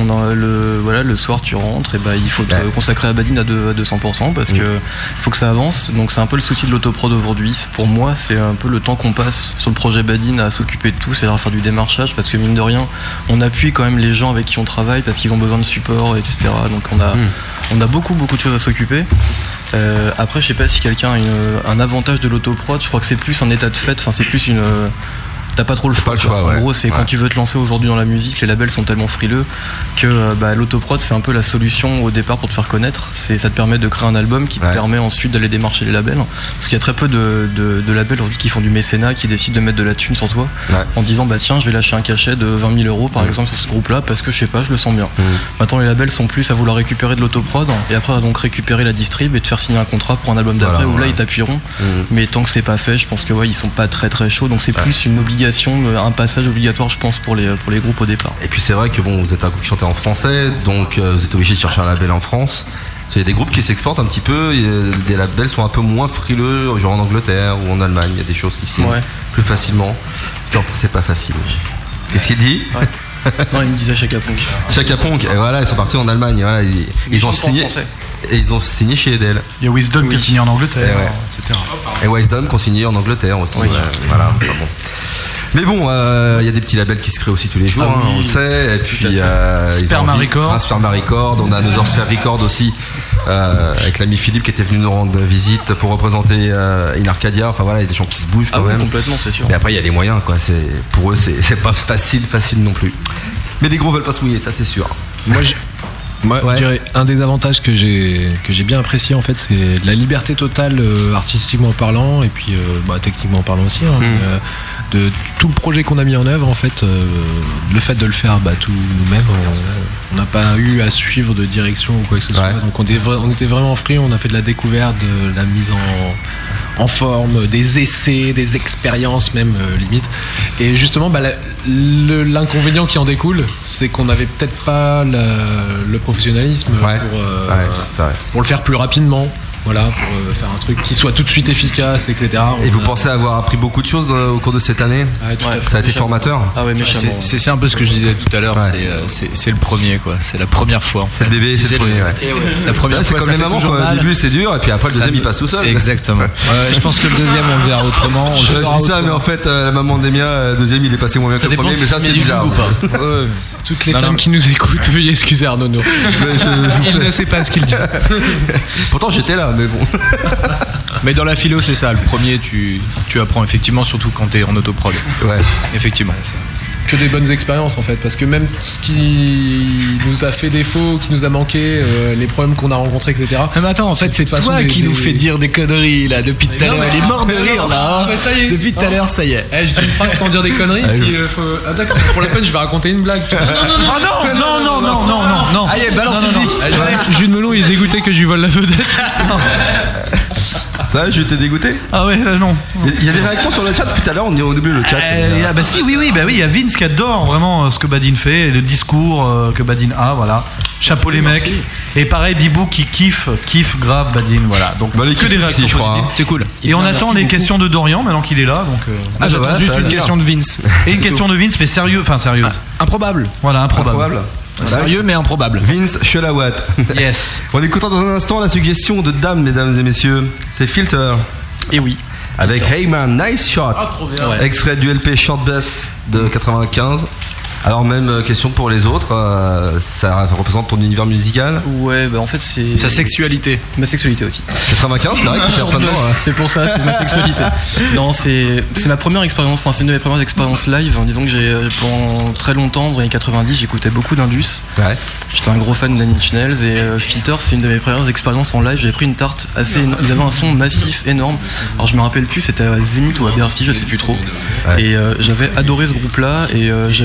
le soir tu rentres, et il faut te consacrer à Badin à 200% parce que faut que ça avance. Donc c'est un peu le souci de l'autoprod aujourd'hui. Pour moi, c'est un peu le temps qu'on passe sur le projet Badin à s'occuper de tout, c'est-à-dire à faire du démarchage, parce que mine de rien, on appuie quand même les gens avec qui on travaille parce qu'ils ont besoin de support, etc. Donc on a beaucoup de choses à s'occuper. Après, je sais pas si quelqu'un a un avantage de l'autoprod. Je crois que c'est plus un état de fait. Enfin, c'est plus une. T'as pas trop le choix. En gros, c'est quand tu veux te lancer aujourd'hui dans la musique, les labels sont tellement frileux que l'autoprod, c'est un peu la solution au départ pour te faire connaître. Ça te permet de créer un album qui te permet ensuite d'aller démarcher les labels. Parce qu'il y a très peu de labels aujourd'hui qui font du mécénat, qui décident de mettre de la thune sur toi en disant tiens, je vais lâcher un cachet de 20 000 euros par exemple sur ce groupe-là parce que je sais pas, je le sens bien. Maintenant, les labels sont plus à vouloir récupérer de l'autoprod et après donc récupérer la distrib et te faire signer un contrat pour un album d'après où là ils t'appuieront. Mais tant que c'est pas fait, je pense que ils sont pas très chauds. Donc c'est plus une obligation, un passage obligatoire, je pense, pour les groupes au départ. Et puis c'est vrai que vous êtes un groupe chanté en français, donc vous êtes obligé de chercher un label en France. Il y a des groupes qui s'exportent un petit peu, des labels sont un peu moins frileux, genre en Angleterre ou en Allemagne, il y a des choses qui signent plus facilement. C'est pas facile. Qu'est-ce qu'il dit? Non, il me disait Chaka Ponk. Chaka Ponk, et voilà, ils sont partis en Allemagne, voilà, ils ont signé. Et ils ont signé chez Edel. Il y a Wisdom qui a signé en Angleterre, etc. Et Wisdom qui ont signé en Angleterre aussi. Voilà, bon. Mais bon, il y a des petits labels qui se créent aussi tous les jours, on le sait. Et puis Sperma Record. Sperma Record, on a Another Sphere Record aussi, avec l'ami Philippe qui était venu nous rendre visite pour représenter In Arcadia. Enfin voilà, il y a des gens qui se bougent quand même. Complètement, c'est sûr. Mais après, il y a les moyens, quoi. Pour eux, c'est pas facile non plus. Mais les gros veulent pas se mouiller, ça c'est sûr. Moi, je dirais un des avantages que j'ai bien apprécié en fait, c'est la liberté totale artistiquement parlant et puis techniquement parlant aussi. De tout le projet qu'on a mis en œuvre en fait, le fait de le faire tout nous-mêmes, on n'a pas eu à suivre de direction ou quoi que ce soit. Donc on était vraiment free, on a fait de la découverte, de la mise en forme, des essais, des expériences même limite. Et justement, l'inconvénient qui en découle, c'est qu'on n'avait peut-être pas le professionnalisme pour le faire plus rapidement. Voilà, pour faire un truc qui soit tout de suite efficace, etc. Et vous pensez avoir appris beaucoup de choses au cours de cette année? Ça a été formateur? Ah ouais, méchamment. C'est un peu ce que je disais tout à l'heure, c'est le premier, quoi. C'est la première fois. C'est le bébé, c'est le premier, La première fois, c'est comme les mamans, au début c'est dur, et puis après le deuxième il passe tout seul. Exactement. Je pense que le deuxième on le verra autrement. Je dis ça, mais en fait, la maman d'Emia, le deuxième il est passé moins bien que le premier, mais ça c'est bizarre. Toutes les femmes qui nous écoutent, veuillez excuser Arnaud Nour. Il ne sait pas ce qu'il dit. Pourtant j'étais là, mais bon. Mais dans la philo, c'est ça. Le premier, tu apprends effectivement, surtout quand t'es en autoprod. Effectivement. Que des bonnes expériences en fait, parce que même ce qui nous a fait défaut, qui nous a manqué, les problèmes qu'on a rencontrés, etc. Mais attends, en fait, c'est toi qui nous fait dire des conneries là depuis tout à l'heure. Elle est morte de rire là. Ça y est. Depuis tout à l'heure, ça y est. Je dis une phrase sans dire des conneries. D'accord. Pour la peine, je vais raconter une blague. Non. Allez, balance musique. Jules Melon, il est dégoûté que je lui vole la vedette. Ça, je t'ai dégoûté? Ah ouais, non. Il y a des réactions sur le chat depuis tout à l'heure, on oublie le chat. Il y a Vince qui adore vraiment ce que Badin fait, le discours que Badin a, voilà. Chapeau les mecs. Et pareil, Bibou qui kiffe grave Badin, voilà. Donc que des réactions, je crois. C'est cool. Et on attend les questions de Dorian maintenant qu'il est là. Donc, j'attends juste une question de Vince. Et une question de Vince, mais sérieuse. Improbable. Voilà, improbable. Sérieux mais improbable. Vince Chelawat. Yes. On écoutera dans un instant la suggestion de Dame, mesdames et messieurs. C'est Filter. Et oui. Avec Hey Man, Nice Shot. Extrait du LP Short Bus de 95. Alors même question pour les autres, ça représente ton univers musical? Ouais, en fait c'est... Sa sexualité. Ma sexualité aussi. 95, c'est vrai que c'est pour ça, c'est ma sexualité. Non, c'est ma première expérience, c'est une de mes premières expériences live. Disons que j'ai, pendant très longtemps, dans les années 90, j'écoutais beaucoup d'Indus. J'étais un gros fan de Nine Inch Nails et Filter, c'est une de mes premières expériences en live. J'avais pris une tarte assez énorme. Ils avaient un son massif, énorme. Alors je me rappelle plus, c'était à Zénith ou à Bercy, je sais plus trop. Et j'avais adoré ce groupe-là et j'avais trouvé la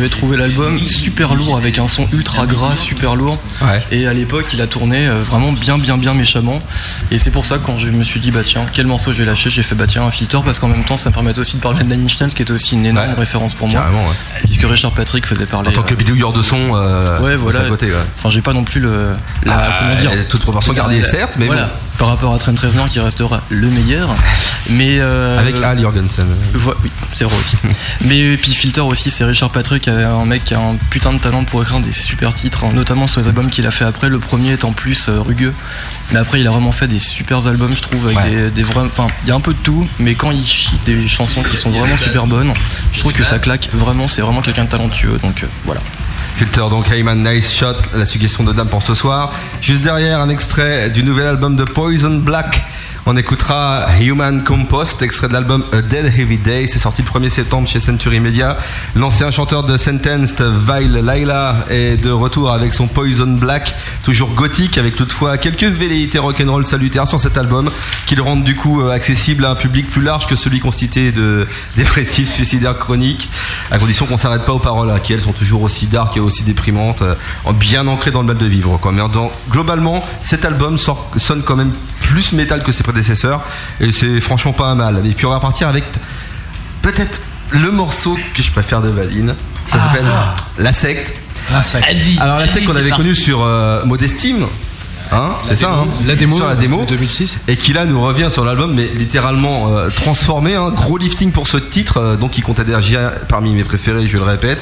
album super lourd avec un son ultra gras, super lourd. Ouais. Et à l'époque, il a tourné vraiment bien méchamment. Et c'est pour ça que quand je me suis dit, bah tiens, quel morceau je vais lâcher, j'ai fait bah tiens, un filter, parce qu'en même temps, ça me permet aussi de parler de Nine Inch Nails, qui était aussi une énorme référence pour moi. Carrément, ouais. Puisque Richard Patrick faisait parler. En tant que bidouilleur de son, ouais, voilà. à côté, ouais. Enfin, j'ai pas non plus comment dire, toute proportion gardée, certes, mais voilà. bon. Par rapport à Trent Reznor qui restera le meilleur, mais avec Al Jorgensen. Oui, c'est vrai aussi. Mais puis Filter aussi, c'est Richard Patrick, un mec qui a un putain de talent pour écrire des super titres, notamment sur les albums qu'il a fait après. Le premier étant plus rugueux, mais après il a vraiment fait des super albums, je trouve, avec des vrais. Enfin, il y a un peu de tout, mais quand il chie des chansons qui sont vraiment super bonnes, je trouve que ça claque vraiment. C'est vraiment quelqu'un de talentueux, donc voilà. Filter, donc Heyman, Nice Shot, la suggestion de Dame pour ce soir. Juste derrière, un extrait du nouvel album de Poison Black. On écoutera Human Compost, extrait de l'album A Dead Heavy Day. C'est sorti le 1er septembre chez Century Media. L'ancien chanteur de Sentenced, Vile Laila, est de retour avec son Poison Black, toujours gothique, avec toutefois quelques velléités rock'n'roll salutaires sur cet album, qui le rendent du coup accessible à un public plus large que celui constitué de dépressifs suicidaires chroniques, à condition qu'on s'arrête pas aux paroles, qui elles sont toujours aussi dark et aussi déprimantes, bien ancrées dans le mal de vivre, quoi. Mais globalement, cet album sonne quand même plus métal que ses prédécesseurs, et c'est franchement pas mal. Et puis on va partir avec peut-être le morceau que je préfère de Badin. Ça s'appelle La Secte. Alors La Secte qu'on avait connue sur Modestime. C'est ça, la démo, sur la démo 2006, et qui là nous revient sur l'album, mais littéralement transformé, gros lifting pour ce titre, donc il comptait déjà parmi mes préférés, je le répète,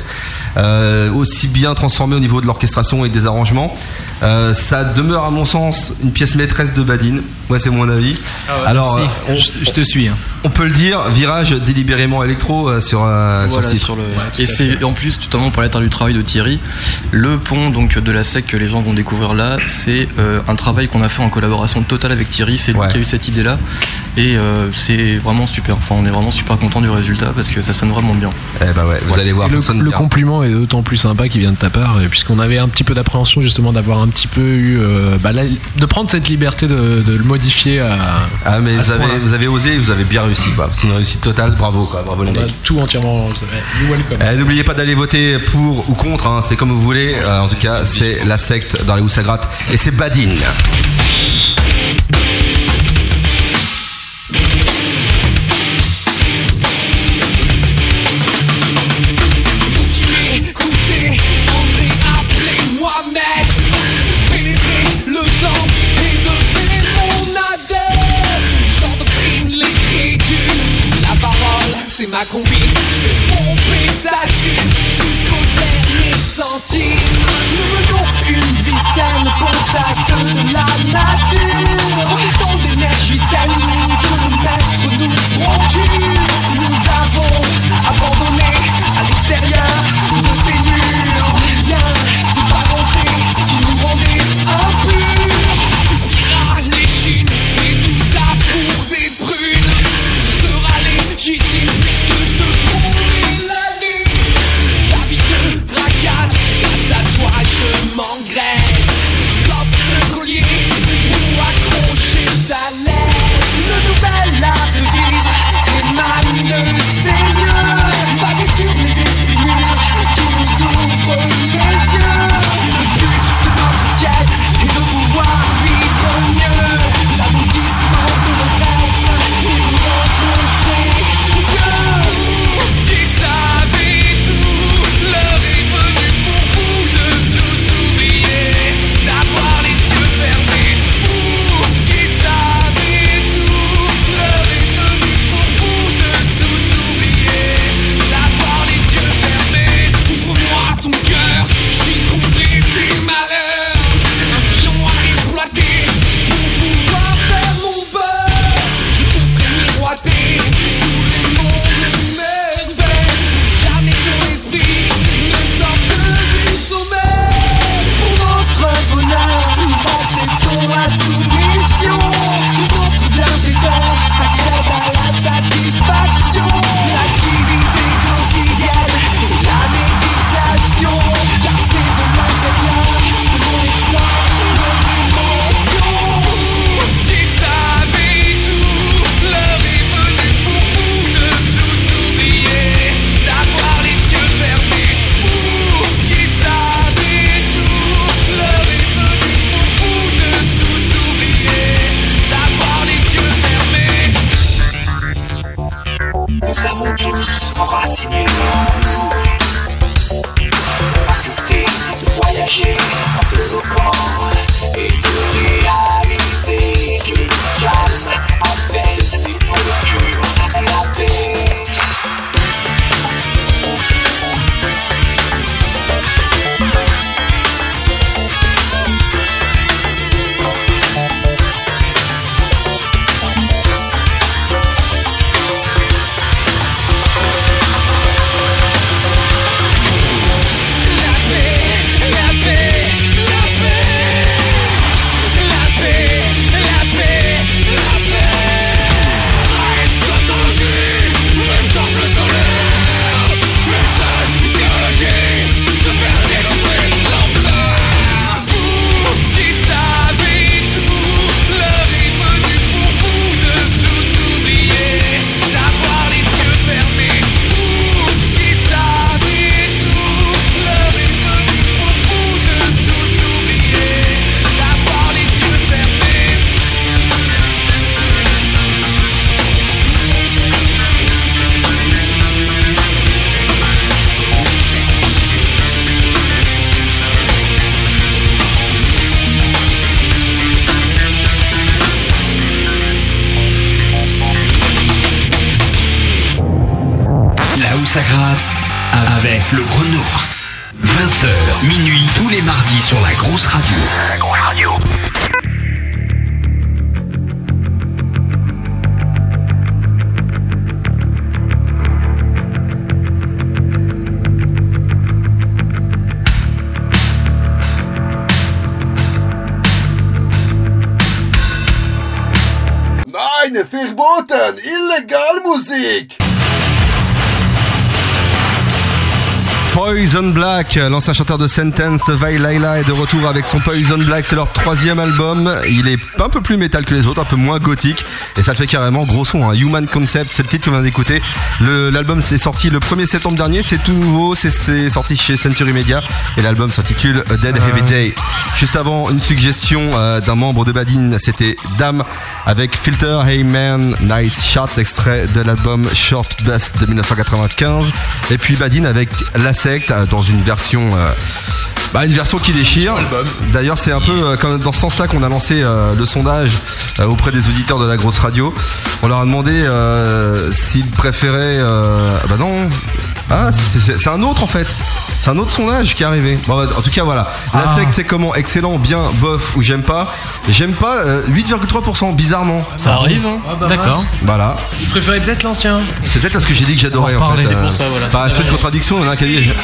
aussi bien transformé au niveau de l'orchestration et des arrangements. Ça demeure à mon sens une pièce maîtresse de Badin, moi c'est mon avis. Alors je te suis. On peut le dire, virage délibérément électro sur ce titre. Et c'est en plus, notamment pour l'être du travail de Thierry, le pont donc de La Secte que les gens vont découvrir là, c'est un travail qu'on a fait en collaboration totale avec Thierry. C'est lui qui a eu cette idée là, et c'est vraiment super. Enfin, on est vraiment super content du résultat parce que ça sonne vraiment bien. Vous allez voir, ça sonne le bien. Compliment est d'autant plus sympa qu'il vient de ta part, puisqu'on avait un petit peu d'appréhension justement d'avoir un petit peu eu de prendre cette liberté de le modifier mais vous avez osé, vous avez bien réussi, quoi. C'est une réussite totale, bravo les mecs. Tout entièrement, you welcome. N'oubliez pas d'aller voter pour ou contre, c'est comme vous voulez. En tout cas, c'est La Secte dans les où ça gratte, et c'est Badin. C'est ma combine, je vais pomper ta thune jusqu'au dernier centime. Nous menons une vie saine, contact de la Ça gratte avec le Gros Nours. 20h, minuit, tous les mardis sur la grosse radio. La grosse radio. Nein, verboten! Illegal Musik! Poison Black, l'ancien chanteur de Sentence, Vai Laila, est de retour avec son Poison Black. C'est leur 3e album. Il est un peu plus métal que les autres, un peu moins gothique. Et ça le fait carrément gros son. Human Concept, c'est le titre qu'on vient d'écouter. L'album s'est sorti le 1er septembre dernier. C'est tout nouveau. C'est sorti chez Century Media. Et l'album s'intitule A Dead Heavy Day. Juste avant, une suggestion d'un membre de Badin. C'était Dame avec Filter, Hey Man, Nice Shot, extrait de l'album Short Bust de 1995. Et puis Badin avec La Secte dans une version qui déchire. D'ailleurs, c'est un peu comme dans ce sens-là qu'on a lancé le sondage auprès des auditeurs de la grosse radio. On leur a demandé s'ils préféraient. Non. Ah, c'est un autre en fait. C'est un autre sondage qui est arrivé. Bon, en tout cas, voilà. La Secte, c'est comment? Excellent, bien, bof ou j'aime pas. J'aime pas 8,3%, bizarrement. Ça arrive, hein. D'accord. Voilà. Je préférais peut-être l'ancien. C'est peut-être parce que j'ai dit que j'adorais en fait. C'est pour ça, voilà. Par esprit de contradiction, il y en a un qui a dit.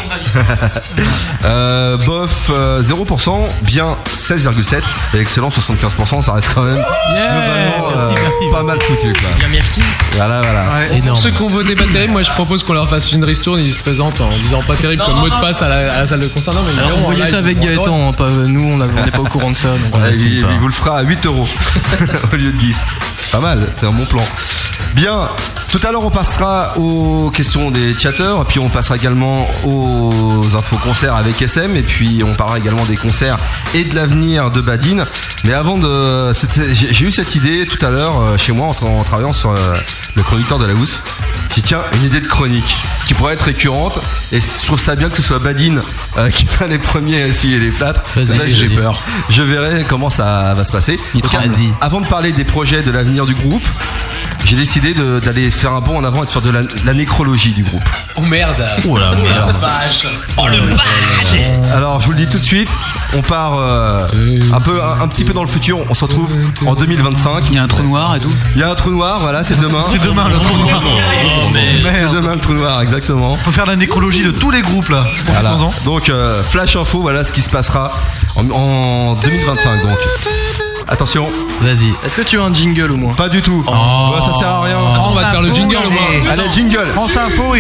Bof 0%, bien 16,7%. Et excellent 75%, ça reste quand même globalement pas mal foutu quoi. Bien merci. Voilà. Ouais, pour ceux qui ont voté pas terrible, moi je propose qu'on leur fasse une ristourne, ils se présentent en disant pas terrible comme mot de passe à la salle de concert. Non, mais alors, on voyait ça avec Gaëtan, hein, pas, nous on n'est pas au courant de ça. Donc il vous le fera à 8€ au lieu de 10. Pas mal, c'est un bon plan. Bien, tout à l'heure on passera aux questions des chatters, puis on passera également aux infos concerts avec SM, et puis on parlera également des concerts et de l'avenir de Badin. Mais avant de... J'ai eu cette idée tout à l'heure chez moi en travaillant sur le chroniqueur de la housse. J'ai dit tiens, une idée de chronique qui pourrait être récurrente, et je trouve ça bien que ce soit Badin qui soit les premiers à essuyer les plâtres. C'est ça que j'ai peur. Je verrai comment ça va se passer. Donc, avant de parler des projets de l'avenir du groupe, j'ai décidé d'aller faire un bond en avant et de faire de la nécrologie du groupe. Oh merde. Oh la merde. Vache. Oh le vache. Alors je vous le dis tout de suite, on part un petit peu dans le futur. On se retrouve en 2025. Il y a un trou noir et tout. Il y a un trou noir, voilà, c'est demain. C'est demain le trou noir. C'est demain le trou noir, exactement. On peut faire la nécrologie de tous les groupes là. Voilà. Donc flash info, voilà ce qui se passera en 2025 donc. Attention. Vas-y. Est-ce que tu as un jingle au moins? Pas du tout. Ouais, ça sert à rien. Attends, on va te faire le jingle au moins. Allez, jingle. France Info.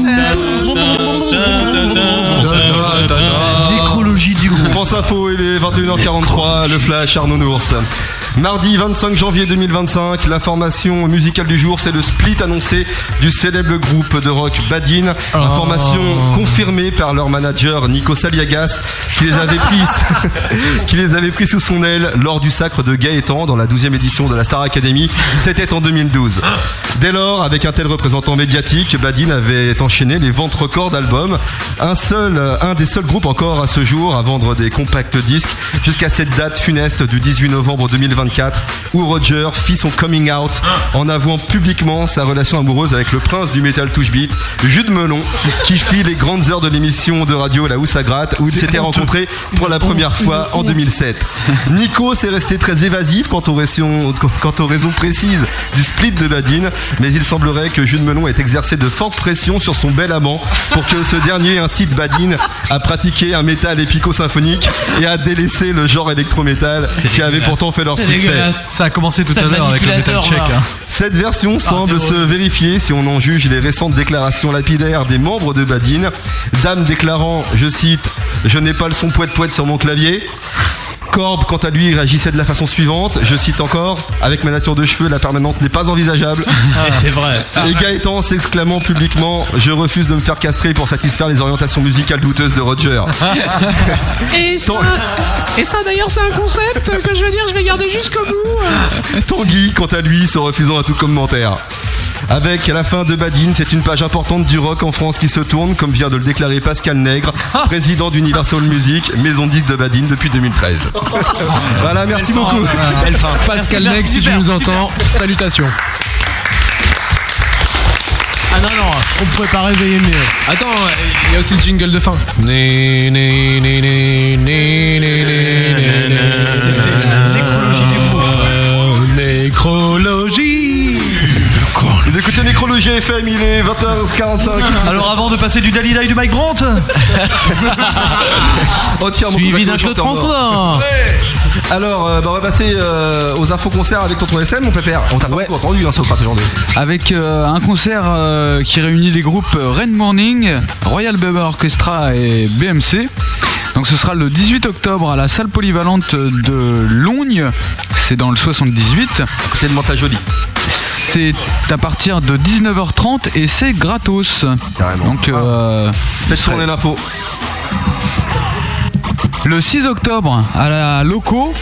Nécrologie du groupe. France Info, il est 21h43, le flash Arnaud Nours. Mardi 25 janvier 2025, l'information musicale du jour, c'est le split annoncé du célèbre groupe de rock Badin. Information confirmée par leur manager Nico Saliagas, qui les avait pris sous son aile lors du sacre de Gaëtan dans la 12e édition de la Star Academy. C'était en 2012. Dès lors, avec un tel représentant médiatique, Badin avait enchaîné les ventes records d'albums. Un des seuls groupes encore à ce jour à vendre des compacts disques jusqu'à cette date funeste du 18 novembre 2024 où Roger fit son coming out en avouant publiquement sa relation amoureuse avec le prince du metal touch beat, Jude Melon, qui fit les grandes heures de l'émission de radio La Housse à Gratte où ils s'étaient rencontrés pour la première fois en 2007. Nico s'est resté très évasif quant aux raisons précises du split de Badin, mais il semblerait que Jude Melon ait exercé de fortes pressions sur son bel amant pour que ce dernier incite Badin à pratiquer un métal épico-symphonique et à délaisser le genre électro-métal qui avait pourtant fait leur succès. Ça a commencé tout à l'heure avec le Metal Check. Cette version semble se vérifier si on en juge les récentes déclarations lapidaires des membres de Badin. Dame déclarant, je cite, « Je n'ai pas le son poète-poète sur mon clavier ». Corbe, quant à lui, réagissait de la façon suivante, je cite encore, avec ma nature de cheveux, la permanente n'est pas envisageable. C'est vrai. Et Gaëtan s'exclamant publiquement, je refuse de me faire castrer pour satisfaire les orientations musicales douteuses de Roger. Et ça d'ailleurs c'est un concept que je veux dire, je vais garder jusqu'au bout. Tanguy, quant à lui, se refusant à tout commentaire. Avec à la fin de Badin, c'est une page importante du rock en France qui se tourne, comme vient de le déclarer Pascal Nègre, président d'Universal Music, maison 10 de Badin depuis 2013. Voilà, merci beaucoup. Belle fin. Pascal Nègre, si tu nous entends, salutations. Ah non, on pouvait pas réveiller mieux. Attends, il y a aussi le jingle de fin. Nécrologie du groupe. Nécrologie. Vous écoutez Nécrologie FM, il est 20h45. Alors avant de passer du Dalida et du Mike Brandt, suivi d'un Claude François. Alors, on va passer aux infos concerts avec Tonton SM, mon pépère. On t'a pas beaucoup entendu, ça au partage en deux. Avec un concert qui réunit les groupes Rain Morning, Royal Bubble Orchestra et BMC. Donc ce sera le 18 octobre à la salle polyvalente de Lognes, c'est dans le 78. À côté de Mantes-la-Jolie. C'est à partir de 19h30 et c'est gratos. Carrément. Donc faites tourner l'info. Le 6 octobre à la Loco,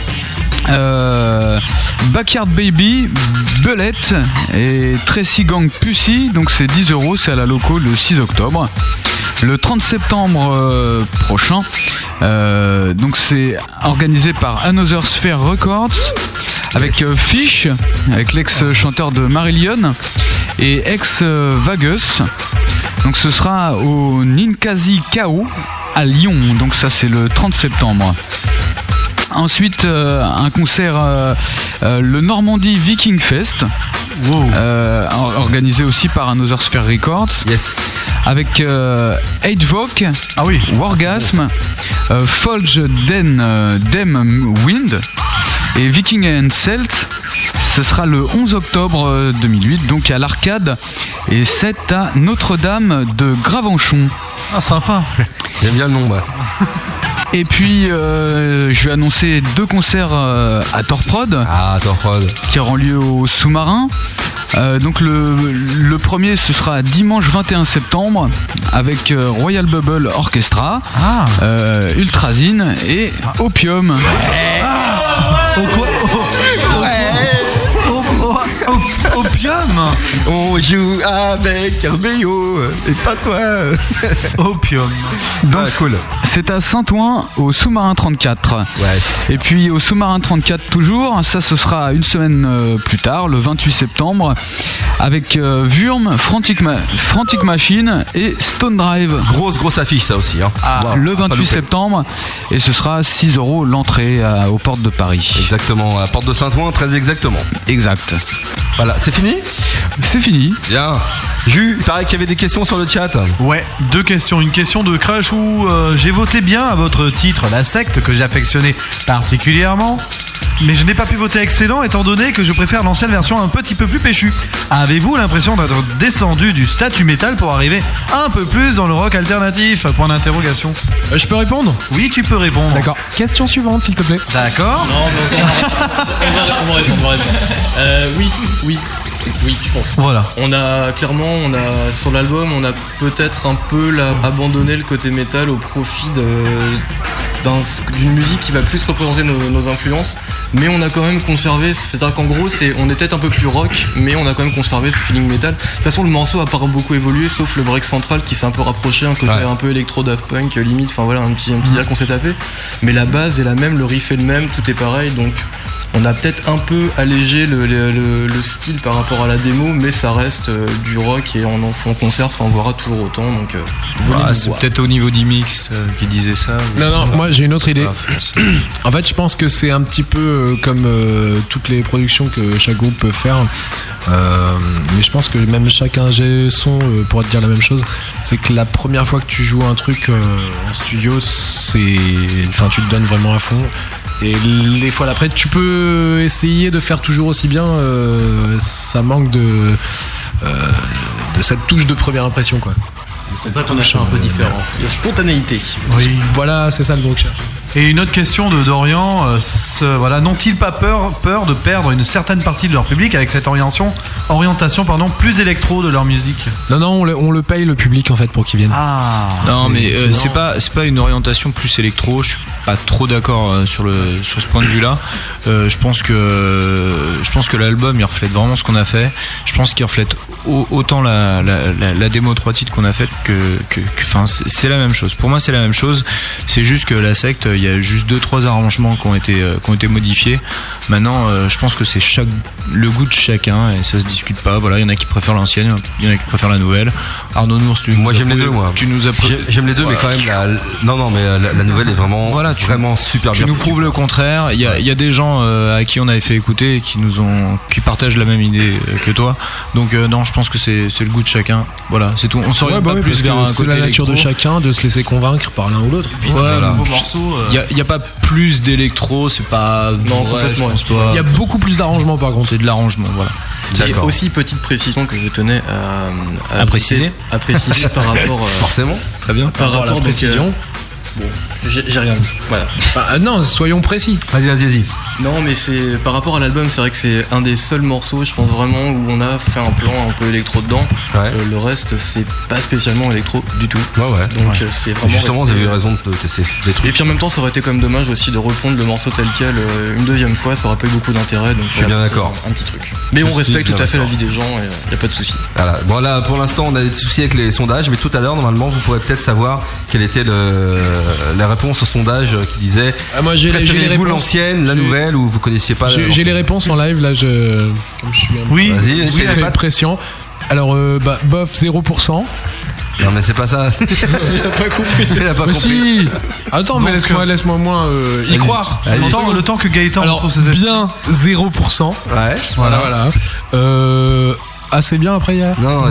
Backyard Baby, Belette et Tracy Gang Pussy, donc c'est 10 €, c'est à la Loco le 6 octobre. Le 30 septembre prochain, donc c'est organisé par Another Sphere Records avec Fish, avec l'ex-chanteur de Marillion et ex-Vagus. Donc ce sera au Ninkasi Kao à Lyon, donc ça c'est le 30 septembre. Ensuite un concert le Normandie Viking Fest, organisé aussi par Another Sphere Records, avec Eigtvok, Wargasm, Folge Dem Wind et Viking and Celt. Ce sera le 11 octobre 2008, donc à l'Arcade, et c'est à Notre-Dame de Gravenchon. Ah, sympa. J'aime bien le nom, bah. Et puis je vais annoncer 2 concerts à Torprod. Ah, Torprod. Qui auront lieu au Sous-Marin. Donc le premier, ce sera dimanche 21 septembre avec Royal Bubble Orchestra, Ultrazine et Opium. Opium. On joue avec Herbéo et pas toi. Opium. Donc c'est à Saint-Ouen au Sous-Marin 34. Et puis au Sous-Marin 34 toujours, ça ce sera une semaine plus tard, le 28 septembre, avec Wurm, Frantic Machine et Stone Drive. Grosse affiche ça aussi. Hein. Le 28 septembre, et ce sera 6 € l'entrée aux portes de Paris. Exactement, à la porte de Saint-Ouen, très exactement. Exact. Voilà, c'est fini ? C'est fini. Bien. Jus, il paraît qu'il y avait des questions sur le chat. Ouais, 2 questions. Une question de Crush où j'ai voté bien à votre titre, La Secte, que j'ai affectionné particulièrement. Mais je n'ai pas pu voter excellent étant donné que je préfère l'ancienne version un petit peu plus péchue. Avez-vous l'impression d'être descendu du statut métal pour arriver un peu plus dans le rock alternatif ? Point d'interrogation. Je peux répondre ? Oui, tu peux répondre. D'accord. Question suivante, s'il te plaît. D'accord. Non, on va répondre. Oui, je pense. Voilà. On a sur l'album, on a peut-être un peu abandonné le côté métal au profit d'une musique qui va plus représenter nos influences, mais on a quand même conservé, c'est-à-dire qu'en gros on est peut-être un peu plus rock, mais on a quand même conservé ce feeling métal. De toute façon le morceau a pas beaucoup évolué, sauf le break central qui s'est un peu rapproché, un côté un peu électro Daft Punk limite, enfin voilà, un petit air qu'on s'est tapé, mais la base est la même, le riff est le même, tout est pareil, donc on a peut-être un peu allégé le style par rapport à la démo, mais ça reste du rock et en concert ça en verra toujours autant. Donc c'est peut-être au niveau d'Imix qui disait ça. Non, moi j'ai une autre idée. En fait, je pense que c'est un petit peu comme toutes les productions que chaque groupe peut faire. Mais je pense que même chaque ingé son pourra te dire la même chose. C'est que la première fois que tu joues un truc en studio, tu te donnes vraiment à fond. Et les fois d'après, tu peux essayer de faire toujours aussi bien. Ça manque de cette touche de première impression, quoi. C'est ça qu'on a fait un peu différent. De spontanéité. Oui. Voilà, c'est ça le mot que je cherche. Et une autre question de Dorian, n'ont-ils pas peur de perdre une certaine partie de leur public avec cette orientation plus électro de leur musique ? Non, on le paye le public en fait pour qu'ils viennent. Ah. Non, mais c'est pas une orientation plus électro. Je suis pas trop d'accord sur ce point de vue-là. Je pense que l'album il reflète vraiment ce qu'on a fait. Je pense qu'il reflète autant la démo 3 titres qu'on a faite que c'est la même chose. Pour moi, c'est la même chose. C'est juste que la secte, il y a juste 2-3 arrangements qui ont été modifiés. Maintenant, je pense que c'est le goût de chacun et ça se discute pas. Voilà, il y en a qui préfèrent l'ancienne, il y en a qui préfèrent la nouvelle. Arnaud Nours, moi j'aime les deux, moi. Tu nous as j'aime les deux, mais quand même la nouvelle est vraiment vraiment super bien. Tu nous prouves le contraire. Il y a des gens à qui on avait fait écouter et qui partagent la même idée que toi. Donc non, je pense que c'est le goût de chacun. Voilà, c'est tout. On s'oriente pas plus vers un côté. C'est la nature de chacun de se laisser convaincre par l'un ou l'autre. Voilà. Il y a pas plus d'électro, c'est pas complètement. Il y a beaucoup plus d'arrangements par contre. C'est de l'arrangement, voilà. Et aussi petite précision que je tenais à préciser par rapport forcément très bien par rapport à la précision. Bon, j'ai rien dit. Voilà. Non, soyons précis. Vas-y. Non, mais c'est par rapport à l'album, c'est vrai que c'est un des seuls morceaux, je pense vraiment, où on a fait un plan un peu électro dedans. Ouais. Le reste, c'est pas spécialement électro du tout. Ouais. Donc c'est vraiment. Justement, vous avez eu raison de tester des trucs. Et puis en même temps, ça aurait été quand même dommage aussi de reprendre le morceau tel quel une deuxième fois, ça aurait pas eu beaucoup d'intérêt. Donc je suis bien d'accord. Un petit truc. Mais on respecte tout à fait la vie des gens et y a pas de souci. Voilà. Bon là, pour l'instant, on a des petits soucis avec les sondages, mais tout à l'heure, normalement, vous pourrez peut-être savoir quelle était la réponse au sondage qui disait. Moi, j'ai les réponses. L'ancienne, la nouvelle, ou vous connaissiez pas. J'ai les réponses en live là. Comme je suis oui, vas-y. Pas de pression. Alors, bof 0%. Non mais c'est pas ça. Il a pas compris. Mais si. Attends, mais laisse-moi moins y croire. Le temps que Gaëtan. Alors bien 0%. Ouais. Voilà. Assez bien après hier. Non.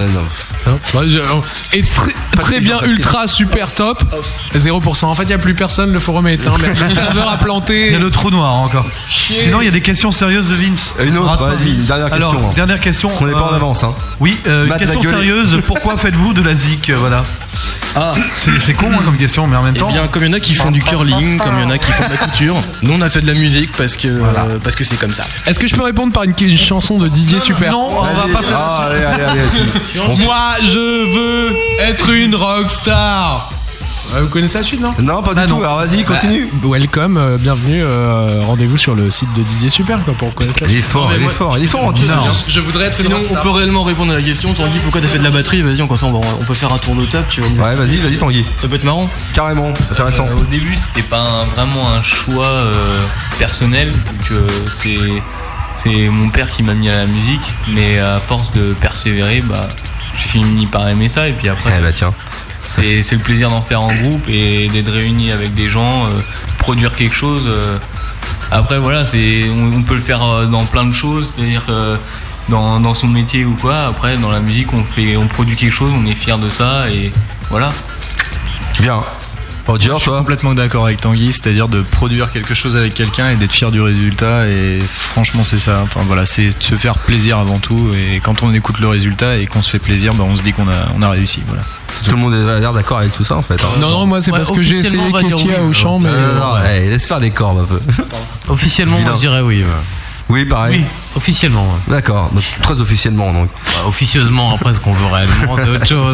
Et très bien, ultra, super top. 0%. En fait, il n'y a plus personne, le forum est éteint. Le serveur a planté. Il y a le trou noir encore. Sinon, il y a des questions sérieuses de Vince. Une autre, vas-y, une dernière question. Alors, dernière question. On n'est pas en avance. Hein. Oui, une question sérieuse. Pourquoi faites-vous de la zik? Voilà. Ah, c'est con comme question, mais en même temps. Eh bien, comme il y en a qui font du curling, comme il y en a qui font de la couture, nous on a fait de la musique parce que c'est comme ça. Est-ce que je peux répondre par une chanson de Didier Super? Non, on va passer. Allez. Moi, je veux être une rockstar. Vous connaissez la suite, non? Non, pas du tout. Alors vas-y, continue. Welcome, bienvenue. Rendez-vous sur le site de Didier Super pour connaître la suite. Il est fort. Je voudrais être sinon, on peut réellement répondre à la question. Tanguy, pourquoi t'as fait de la batterie? Vas-y, on peut faire un tour de table. Tu vas ouais, vas-y, Tanguy. Ça peut être marrant. Carrément, intéressant. Au début, c'était pas vraiment un choix personnel, donc c'est mon père qui m'a mis à la musique, mais à force de persévérer, j'ai fini par aimer ça, et puis après. Tiens. C'est le plaisir d'en faire en groupe et d'être réuni avec des gens, produire quelque chose. Après voilà, on peut le faire dans plein de choses, c'est-à-dire dans son métier ou quoi. Après dans la musique on produit quelque chose, on est fier de ça et voilà. Bien. Je suis complètement d'accord avec Tanguy, c'est-à-dire de produire quelque chose avec quelqu'un et d'être fier du résultat, et franchement c'est ça, enfin voilà, c'est de se faire plaisir avant tout, et quand on écoute le résultat et qu'on se fait plaisir, on se dit qu'on a réussi, voilà. Tout le monde a l'air d'accord avec tout ça en fait. Hein. Non, moi c'est parce que j'ai essayé caissier à Auchan, mais. Laisse faire les cordes un peu. Officiellement, moi, je dirais oui. Oui, pareil. Oui, officiellement. Ouais. D'accord, donc très officiellement donc. Officieusement, après ce qu'on veut réellement, c'est autre chose.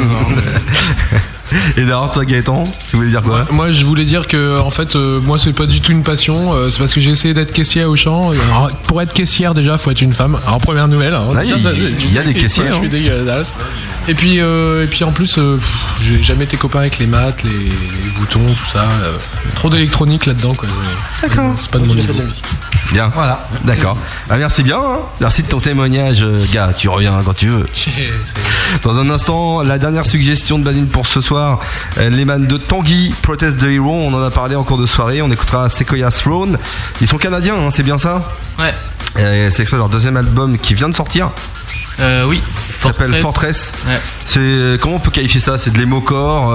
Et d'ailleurs, toi Gaëtan, tu voulais dire quoi? Moi je voulais dire que en fait moi c'est pas du tout une passion, c'est parce que j'ai essayé d'être caissier à Auchan. Alors, pour être caissière déjà faut être une femme. Alors première nouvelle, il y a des caissiers. Je suis dégueulasse. Et puis en plus j'ai jamais été copain avec les maths, les boutons, tout ça. Trop d'électronique là-dedans quoi. D'accord. C'est pas de mon niveau. Bien. Voilà. D'accord. Merci bien. Hein. Merci de ton témoignage, gars. Tu reviens quand tu veux. Dans un instant, la dernière suggestion de Badine pour ce soir, les man de Tanguy, Protest the Hero. On en a parlé en cours de soirée. On écoutera Sequoia Throne. Ils sont canadiens, hein, c'est bien ça? Ouais. C'est extrait de leur deuxième album qui vient de sortir. Oui. Ça s'appelle Fortress. Ouais. C'est comment on peut qualifier ça? C'est de l'emo-core,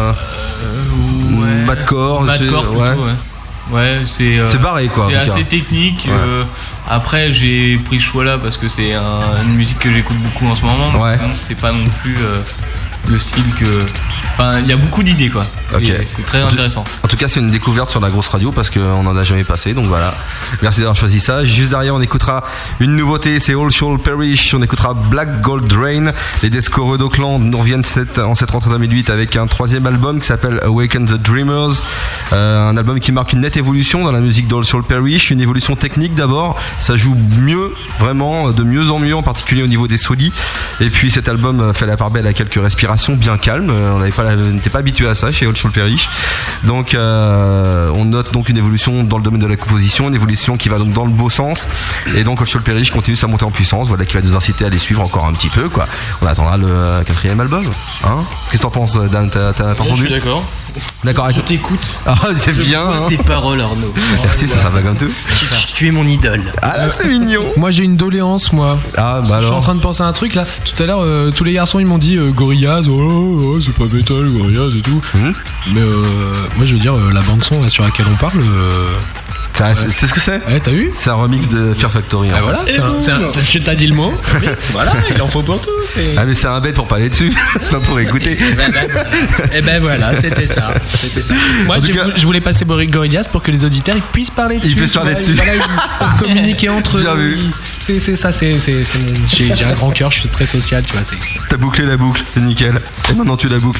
madcore, ouais, c'est barré quoi. C'est assez technique. Ouais. Après, j'ai pris ce choix-là parce que c'est une musique que j'écoute beaucoup en ce moment. Ouais. Sinon, c'est pas non plus le style que. Enfin, il y a beaucoup d'idées quoi. C'est très intéressant. En tout cas, c'est une découverte sur la grosse radio parce qu'on n'en a jamais passé. Donc voilà. Merci d'avoir choisi ça. Juste derrière, on écoutera une nouveauté. C'est All Shall Perish. On écoutera Black Gold Rain. Les Descoreux d'Auckland nous reviennent en cette rentrée 2008 avec un troisième album qui s'appelle Awaken the Dreamers. Un album qui marque une nette évolution dans la musique d'All Shall Perish. Une évolution technique d'abord. Ça joue mieux, vraiment, de mieux en mieux, en particulier au niveau des solis. Et puis cet album fait la part belle à quelques respirations accélération bien calme. On n'était pas habitué à ça chez Old Soul Parish. Donc on note donc une évolution dans le domaine de la composition, une évolution qui va donc dans le beau sens. Et donc Old Soul Parish continue sa montée en puissance, voilà, qui va nous inciter à les suivre encore un petit peu, quoi. On attendra le 4e album. Hein, qu'est-ce que t'en penses, Dan? T'as entendu? Je suis d'accord. D'accord. Je t'écoute. Ah, c'est bien. Hein. Tes paroles, Arnaud. Merci, ça va comme tout. Tu es mon idole. Ah là, c'est mignon. Moi, j'ai une doléance, moi. Ah, bah alors. Je suis en train de penser à un truc là. Tout à l'heure, tous les garçons ils m'ont dit Gorillaz, c'est pas métal, Gorillaz et tout. Mais moi, je veux dire, la bande-son là sur laquelle on parle. C'est ce que c'est? Ouais, t'as vu? C'est un remix de Fear Factory. Ah, voilà, tu t'as dit le mot. Voilà, il en faut pour tout. Ah, mais c'est un bête pour pas aller dessus. C'est pas pour écouter. Et ben voilà, c'était ça. Moi, je voulais passer Gorillaz pour que les auditeurs ils puissent parler dessus. Ils puissent parler dessus. Voilà, ils peuvent communiquer entre eux. Bien vu. C'est ça, j'ai un grand cœur, je suis très social, tu vois. T'as bouclé la boucle, c'est nickel. Et maintenant tu la boucles.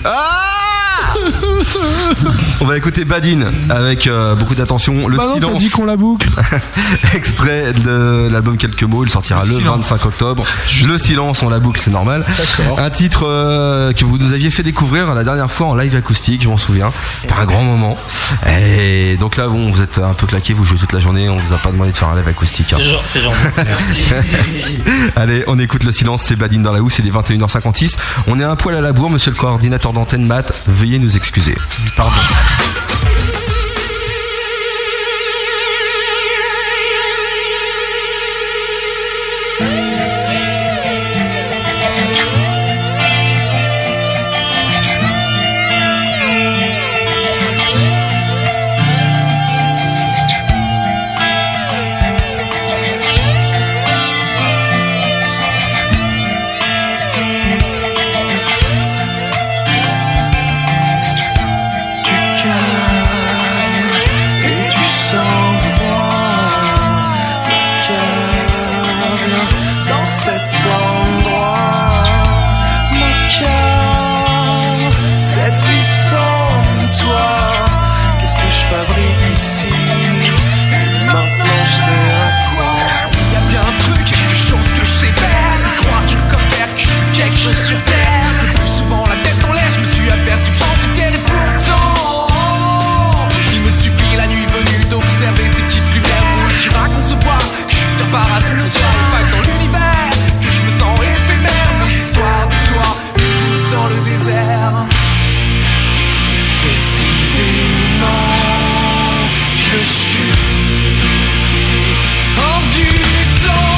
On va écouter Badin avec beaucoup d'attention. Le silence. T'as dit qu'on la boucle. Extrait de l'album Quelques mots. Il sortira le 25 octobre. Le silence, on la boucle, c'est normal. D'accord. Un titre que vous nous aviez fait découvrir la dernière fois en live acoustique, je m'en souviens. Pas un grand moment. Et donc là, bon, vous êtes un peu claqué, vous jouez toute la journée. On vous a pas demandé de faire un live acoustique. C'est gentil. Merci. Allez, on écoute le silence. C'est Badin dans la house. Il est 21h56. On est un poil à la bourre, monsieur le coordinateur d'antenne Matt. Veuillez nous excuser. Pardon. Sur terre, le plus souvent la tête en l'air, je me suis aperçu que j'en suis fier et pourtant il me suffit la nuit venue d'observer ces petites lumières boules Chirac, on se voit que je suis un paradis mondial et pas que dans l'univers que je me sens éphémère, mes histoires de toi dans le désert. Décidément, je suis hors du temps.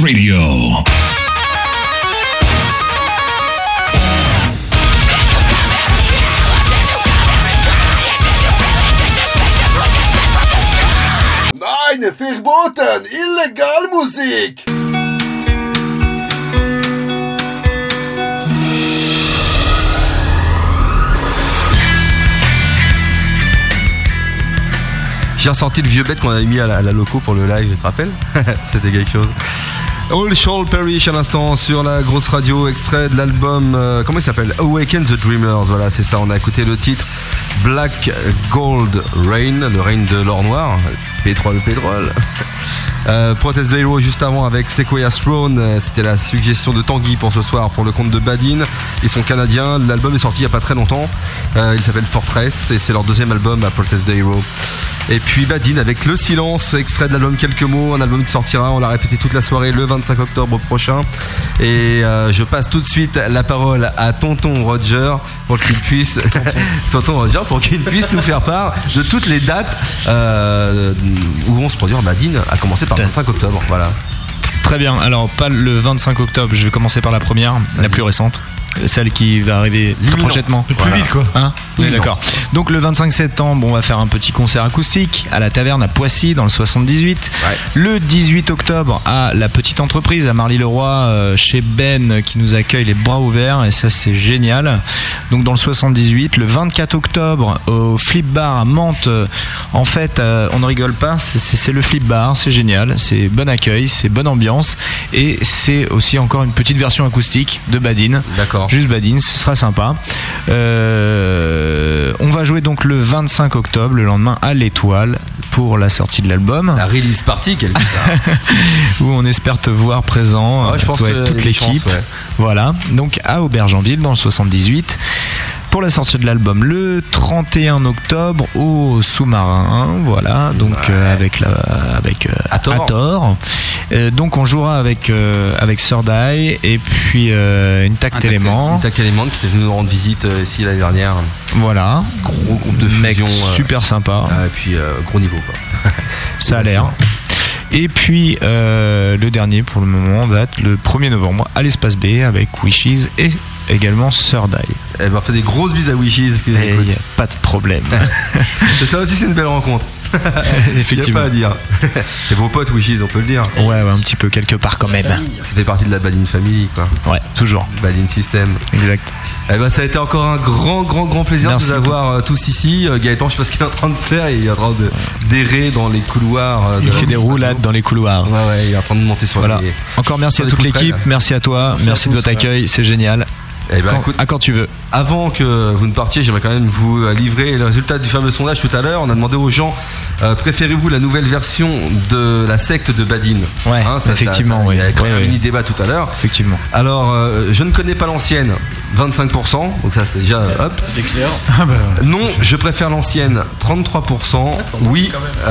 Radio. Nein, verboten! Illegal Musik! J'ai ressorti le vieux bête qu'on avait mis à la loco pour le live, tu te rappelles? C'était quelque chose. All Shall Perish à l'instant sur la grosse radio, extrait de l'album, comment il s'appelle? Awaken the Dreamers, voilà c'est ça, on a écouté le titre Black Gold Rain, le rain de l'or noir, pétrole. Protest the Hero juste avant avec Sequoia Throne, c'était la suggestion de Tanguy pour ce soir pour le compte de Badin. Ils sont canadiens, l'album est sorti il n'y a pas très longtemps, il s'appelle Fortress et c'est leur deuxième album à Protest the Hero. Et puis Badin avec Le Silence, extrait de l'album Quelques mots, un album qui sortira, on l'a répété toute la soirée le 25 octobre prochain. Et je passe tout de suite la parole à Tonton Roger pour qu'il puisse Tonton Roger pour qu'il puisse nous faire part de toutes les dates où vont se produire Badin, à commencer par le 25 octobre. Voilà. Très bien, alors pas le 25 octobre, je vais commencer par la première, la plus récente. Celle qui va arriver très prochainement. Le plus vite quoi. Hein, oui, d'accord. Donc le 25 septembre, on va faire un petit concert acoustique à la taverne à Poissy dans le 78. Ouais. Le 18 octobre à la petite entreprise à Marly-le-Roi chez Ben qui nous accueille les bras ouverts et ça c'est génial. Donc dans le 78, le 24 octobre au Flip Bar à Mantes. En fait, on ne rigole pas, c'est le Flip Bar, c'est génial, c'est bon accueil, c'est bonne ambiance et c'est aussi encore une petite version acoustique de Badin. D'accord. Juste Badin, ce sera sympa. On va jouer donc le 25 octobre, le lendemain à l'Étoile pour la sortie de l'album. La release party quelque part. Où on espère te voir présent, je pense toi et toute l'équipe. Ouais. Voilà, donc à Aubergenville dans le 78. Pour la sortie de l'album le 31 octobre au Sous-Marin, voilà, donc avec Hathor. Donc on jouera avec Third Eye et puis Intact Element. Intact Element qui était venu nous rendre visite ici l'année dernière. Voilà. Gros groupe de fusion. Super sympa. Et puis gros niveau quoi. Ça a l'air. Et puis le dernier pour le moment date le 1er novembre à l'Espace B avec Wishes et également Third Eye. Elle m'a fait des grosses bises à Wishes. Il n'y a pas de problème. C'est ça aussi, c'est une belle rencontre. Effectivement. Il n'y a pas à dire. C'est vos potes Wishes, on peut le dire. Ouais, un petit peu quelque part quand même. Ça fait partie de la Badin Family quoi. Ouais, toujours. Badin System. Exact. Eh ben, ça a été encore un grand plaisir de vous avoir tous ici. Gaëtan, je sais pas ce qu'il est en train de faire. Il est en train d'errer dans les couloirs. Il fait des roulades dans les couloirs. Ouais, il est en train de monter sur les. Encore merci à toute l'équipe. Merci à toi. Merci de votre accueil. C'est génial. Eh ben, écoute, quand tu veux. Avant que vous ne partiez, j'aimerais quand même vous livrer le résultat du fameux sondage tout à l'heure. On a demandé aux gens, préférez-vous la nouvelle version de la secte de Badin? Ouais, effectivement. Il y a quand même un mini débat tout à l'heure. Effectivement. Alors, je ne connais pas l'ancienne, 25%. Donc ça, c'est déjà hop. C'est clair. Non, je préfère l'ancienne, 33%. Oui,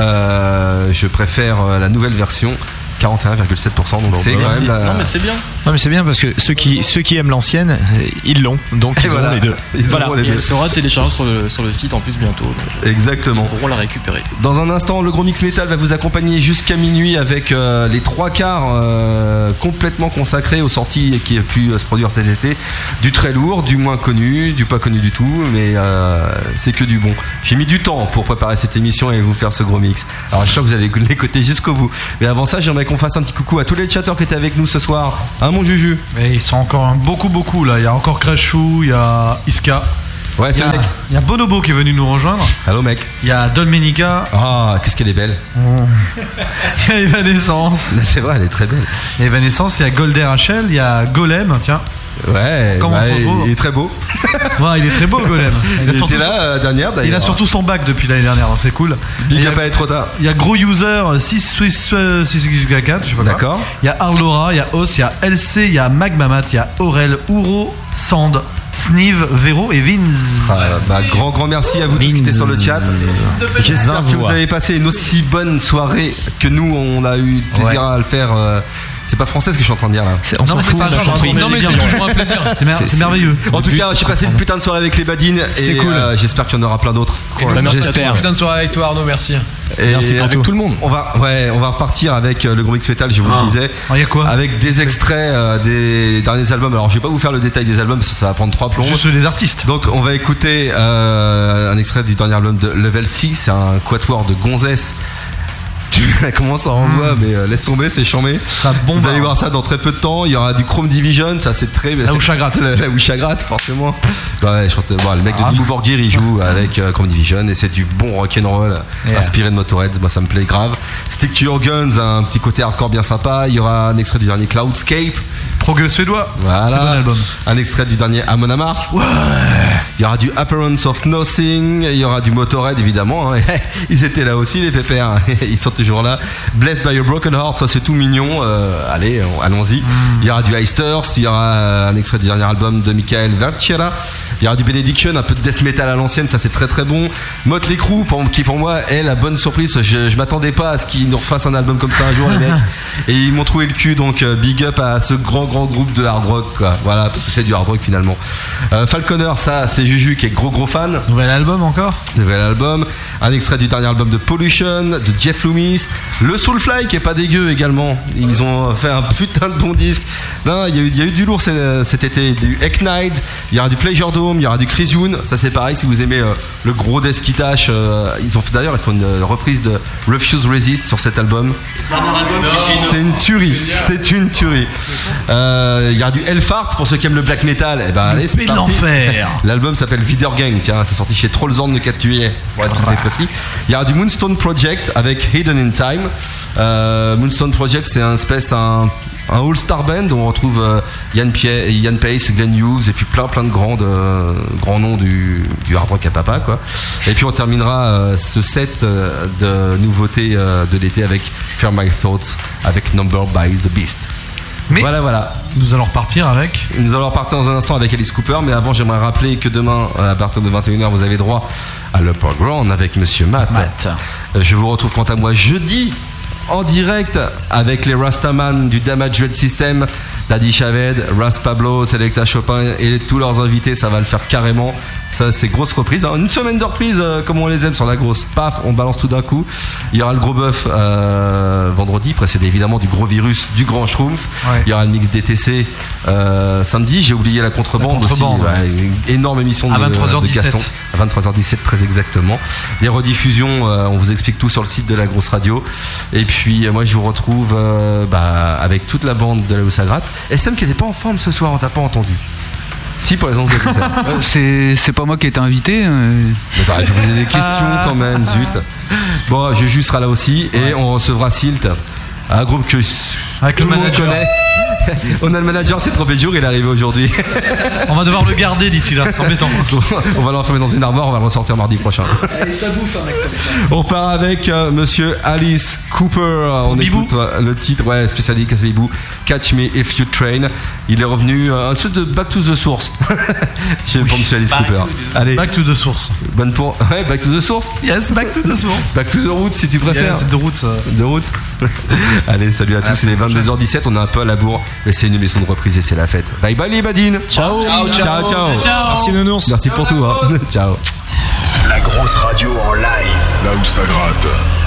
je préfère la nouvelle version. 41,7%, donc c'est quand même Non mais c'est bien. Non mais c'est bien parce que ceux qui aiment l'ancienne, ils l'ont, donc ils auront les deux. Et elle sera téléchargée sur le site en plus bientôt. Donc exactement. Ils pourront la récupérer. Dans un instant, le gros mix métal va vous accompagner jusqu'à minuit avec les 3/4 complètement consacrés aux sorties qui ont pu se produire cet été. Du très lourd, du moins connu, du pas connu du tout, mais c'est que du bon. J'ai mis du temps pour préparer cette émission et vous faire ce gros mix. Alors je crois que vous allez l'écouter jusqu'au bout. Mais avant ça, j'aimerais qu'on fasse un petit coucou à tous les chatteurs qui étaient avec nous ce soir. Hein, mon Juju? Mais ils sont encore beaucoup là. Il y a encore Crashou, il y a Iska. Ouais, c'est le mec. Il y a Bonobo qui est venu nous rejoindre. Allô mec. Il y a Dolmenica. Ah, qu'est-ce qu'elle est belle. Il y a Evanescence. C'est vrai, elle est très belle. Il y a Evanescence, il y a Golder HL, il y a Golem, tiens. Ouais, il est très beau. Ouais, il est très beau, Golem. Il était là dernière d'ailleurs. Il a surtout son bac depuis l'année dernière, donc c'est cool. Il n'a pas être trop tard. Il y a Gros User 664, je sais pas quoi. D'accord. Il y a Arlora, il y a Os, il y a LC, il y a Magmamat, il y a Aurel, Ouro, Sand, Sniv, Véro et Vinz. Grand merci à vous tous qui étaient sur le chat. J'espère que vous avez passé une aussi bonne soirée que nous on a eu plaisir à le faire C'est pas français ce que je suis en train de dire là. Non, mais c'est pas grave, Non, mais c'est toujours un plaisir. C'est merveilleux. En tout cas, j'ai passé une putain de soirée avec les Badines. C'est cool. J'espère qu'il y en aura plein d'autres. J'espère. Putain de soirée avec toi, Arnaud, merci. Merci pour tout le monde. On va repartir avec le gros mix metal, je vous le disais. Il y a quoi? Avec des extraits des derniers albums. Alors je vais pas vous faire le détail des albums parce que ça va prendre 3 plombs. Juste les artistes. Donc on va écouter un extrait du dernier album de Level 6. C'est un quatuor de gonzesses. Comment ça renvoie, mais laisse tomber, c'est chambé. Vous allez voir ça dans très peu de temps. Il y aura du Chrome Division, ça c'est très. La Oucha gratte. La Oucha gratte, forcément. Ouais, le mec de Dimmu Borgir il joue avec Chrome Division et c'est du bon rock'n'roll inspiré de Motorhead. Moi ça me plaît grave. Stick to Your Guns, un petit côté hardcore bien sympa. Il y aura un extrait du dernier Cloudscape. Prog suédois. Voilà. Bon album. Un extrait du dernier Amon Amarth. Ouais. Il y aura du Appearance of Nothing. Il y aura du Motorhead évidemment. Hein. Ils étaient là aussi les pépères. Ils sont toujours là. Blessed by a Broken Heart, ça c'est tout mignon. Allons-y. Il y aura du Eisters. Il y aura un extrait du dernier album de Michael Verciera. Il y aura du Benediction, un peu de death metal à l'ancienne, ça c'est très très bon. Motley Crue, qui pour moi est la bonne surprise. Je m'attendais pas à ce qu'ils nous refassent un album comme ça un jour les mecs. Et ils m'ont trouvé le cul, donc big up à ce grand groupe de hard rock quoi. Voilà, parce que c'est du hard rock finalement. Falconer, ça c'est Juju qui est gros fan. Nouvel album encore. Nouvel album. Un extrait du dernier album de Pollution, de Jeff Loomis. Le Soulfly qui est pas dégueu également. Ils ont fait un putain de bon disque. Non, il y a eu du lourd cet été. Du Eknight, il y aura du Pleasure Dome, il y aura du Chris Youn. Ça c'est pareil si vous aimez le gros death qui tâche. Ils font une reprise de Refuse Resist sur cet album. C'est une tuerie. C'est une tuerie. Il y aura du Hellfart pour ceux qui aiment le black metal. Et ben allez, c'est parti. L'enfer. L'album s'appelle Wiedergang. Tiens, c'est sorti chez Trollzorn le 4 juillet. Pour être tout à fait précis. Il y aura du Moonstone Project avec Hidden in Time. Moonstone Project, c'est un all-star band où on retrouve Ian Pace, Glenn Hughes et puis plein de grands noms du hard rock à papa quoi. Et puis on terminera ce set de nouveautés de l'été avec Fear My Thoughts avec Number by the Beast. Mais voilà. Nous allons repartir dans un instant avec Alice Cooper, mais avant j'aimerais rappeler que demain à partir de 21h vous avez droit à l'Upper Ground avec Monsieur Matt. Je vous retrouve quant à moi jeudi en direct avec les Rastaman du Damage Red System, Daddy Chaved, Ras Pablo, Selecta Chopin et tous leurs invités. Ça va le faire carrément. Ça c'est grosse reprise, hein. Une semaine de reprise comme on les aime sur la grosse. Paf, on balance tout d'un coup. Il y aura le gros bœuf vendredi, précédé évidemment du gros virus, du grand schtroumpf. Il y aura le mix DTC samedi. J'ai oublié la contrebande aussi. Une énorme émission de Gaston à 23h17 très exactement. Les rediffusions, on vous explique tout sur le site de la grosse radio. Et puis moi je vous retrouve avec toute la bande de la Oussa Gratte. SM qui n'était pas en forme ce soir, on t'a pas entendu. Si, pour les ondes de c'est pas moi qui ai été invité. Mais t'aurais pu poser des questions quand même, zut. Bon, Juju sera là aussi et on recevra Silt, un groupe que avec tout le manager. Connaît. On a le manager, c'est trompé de jour, il est arrivé aujourd'hui. On va devoir le garder d'ici là, c'est embêtant. On va l'enfermer dans une armoire, on va le ressortir mardi prochain. Allez, ça bouffe un mec comme ça. On part avec monsieur Alice Cooper. On écoute le titre, spécialiste Casabibou, Catch Me If You Train. Il est revenu un espèce de Back to the Source. Pour monsieur Alice Cooper. Allez. Back to the Source. Back to the Source. Yes, Back to the Source. Back to the Roots si tu préfères. Yes, the Roots. The Roots. Allez, salut à tous. Il est 22h17. On est un peu à la bourre, mais c'est une émission de reprise et c'est la fête. Bye bye les badines. Ciao. Merci Nounours. Merci pour tout. Ciao. La grosse radio en live. Là où ça gratte.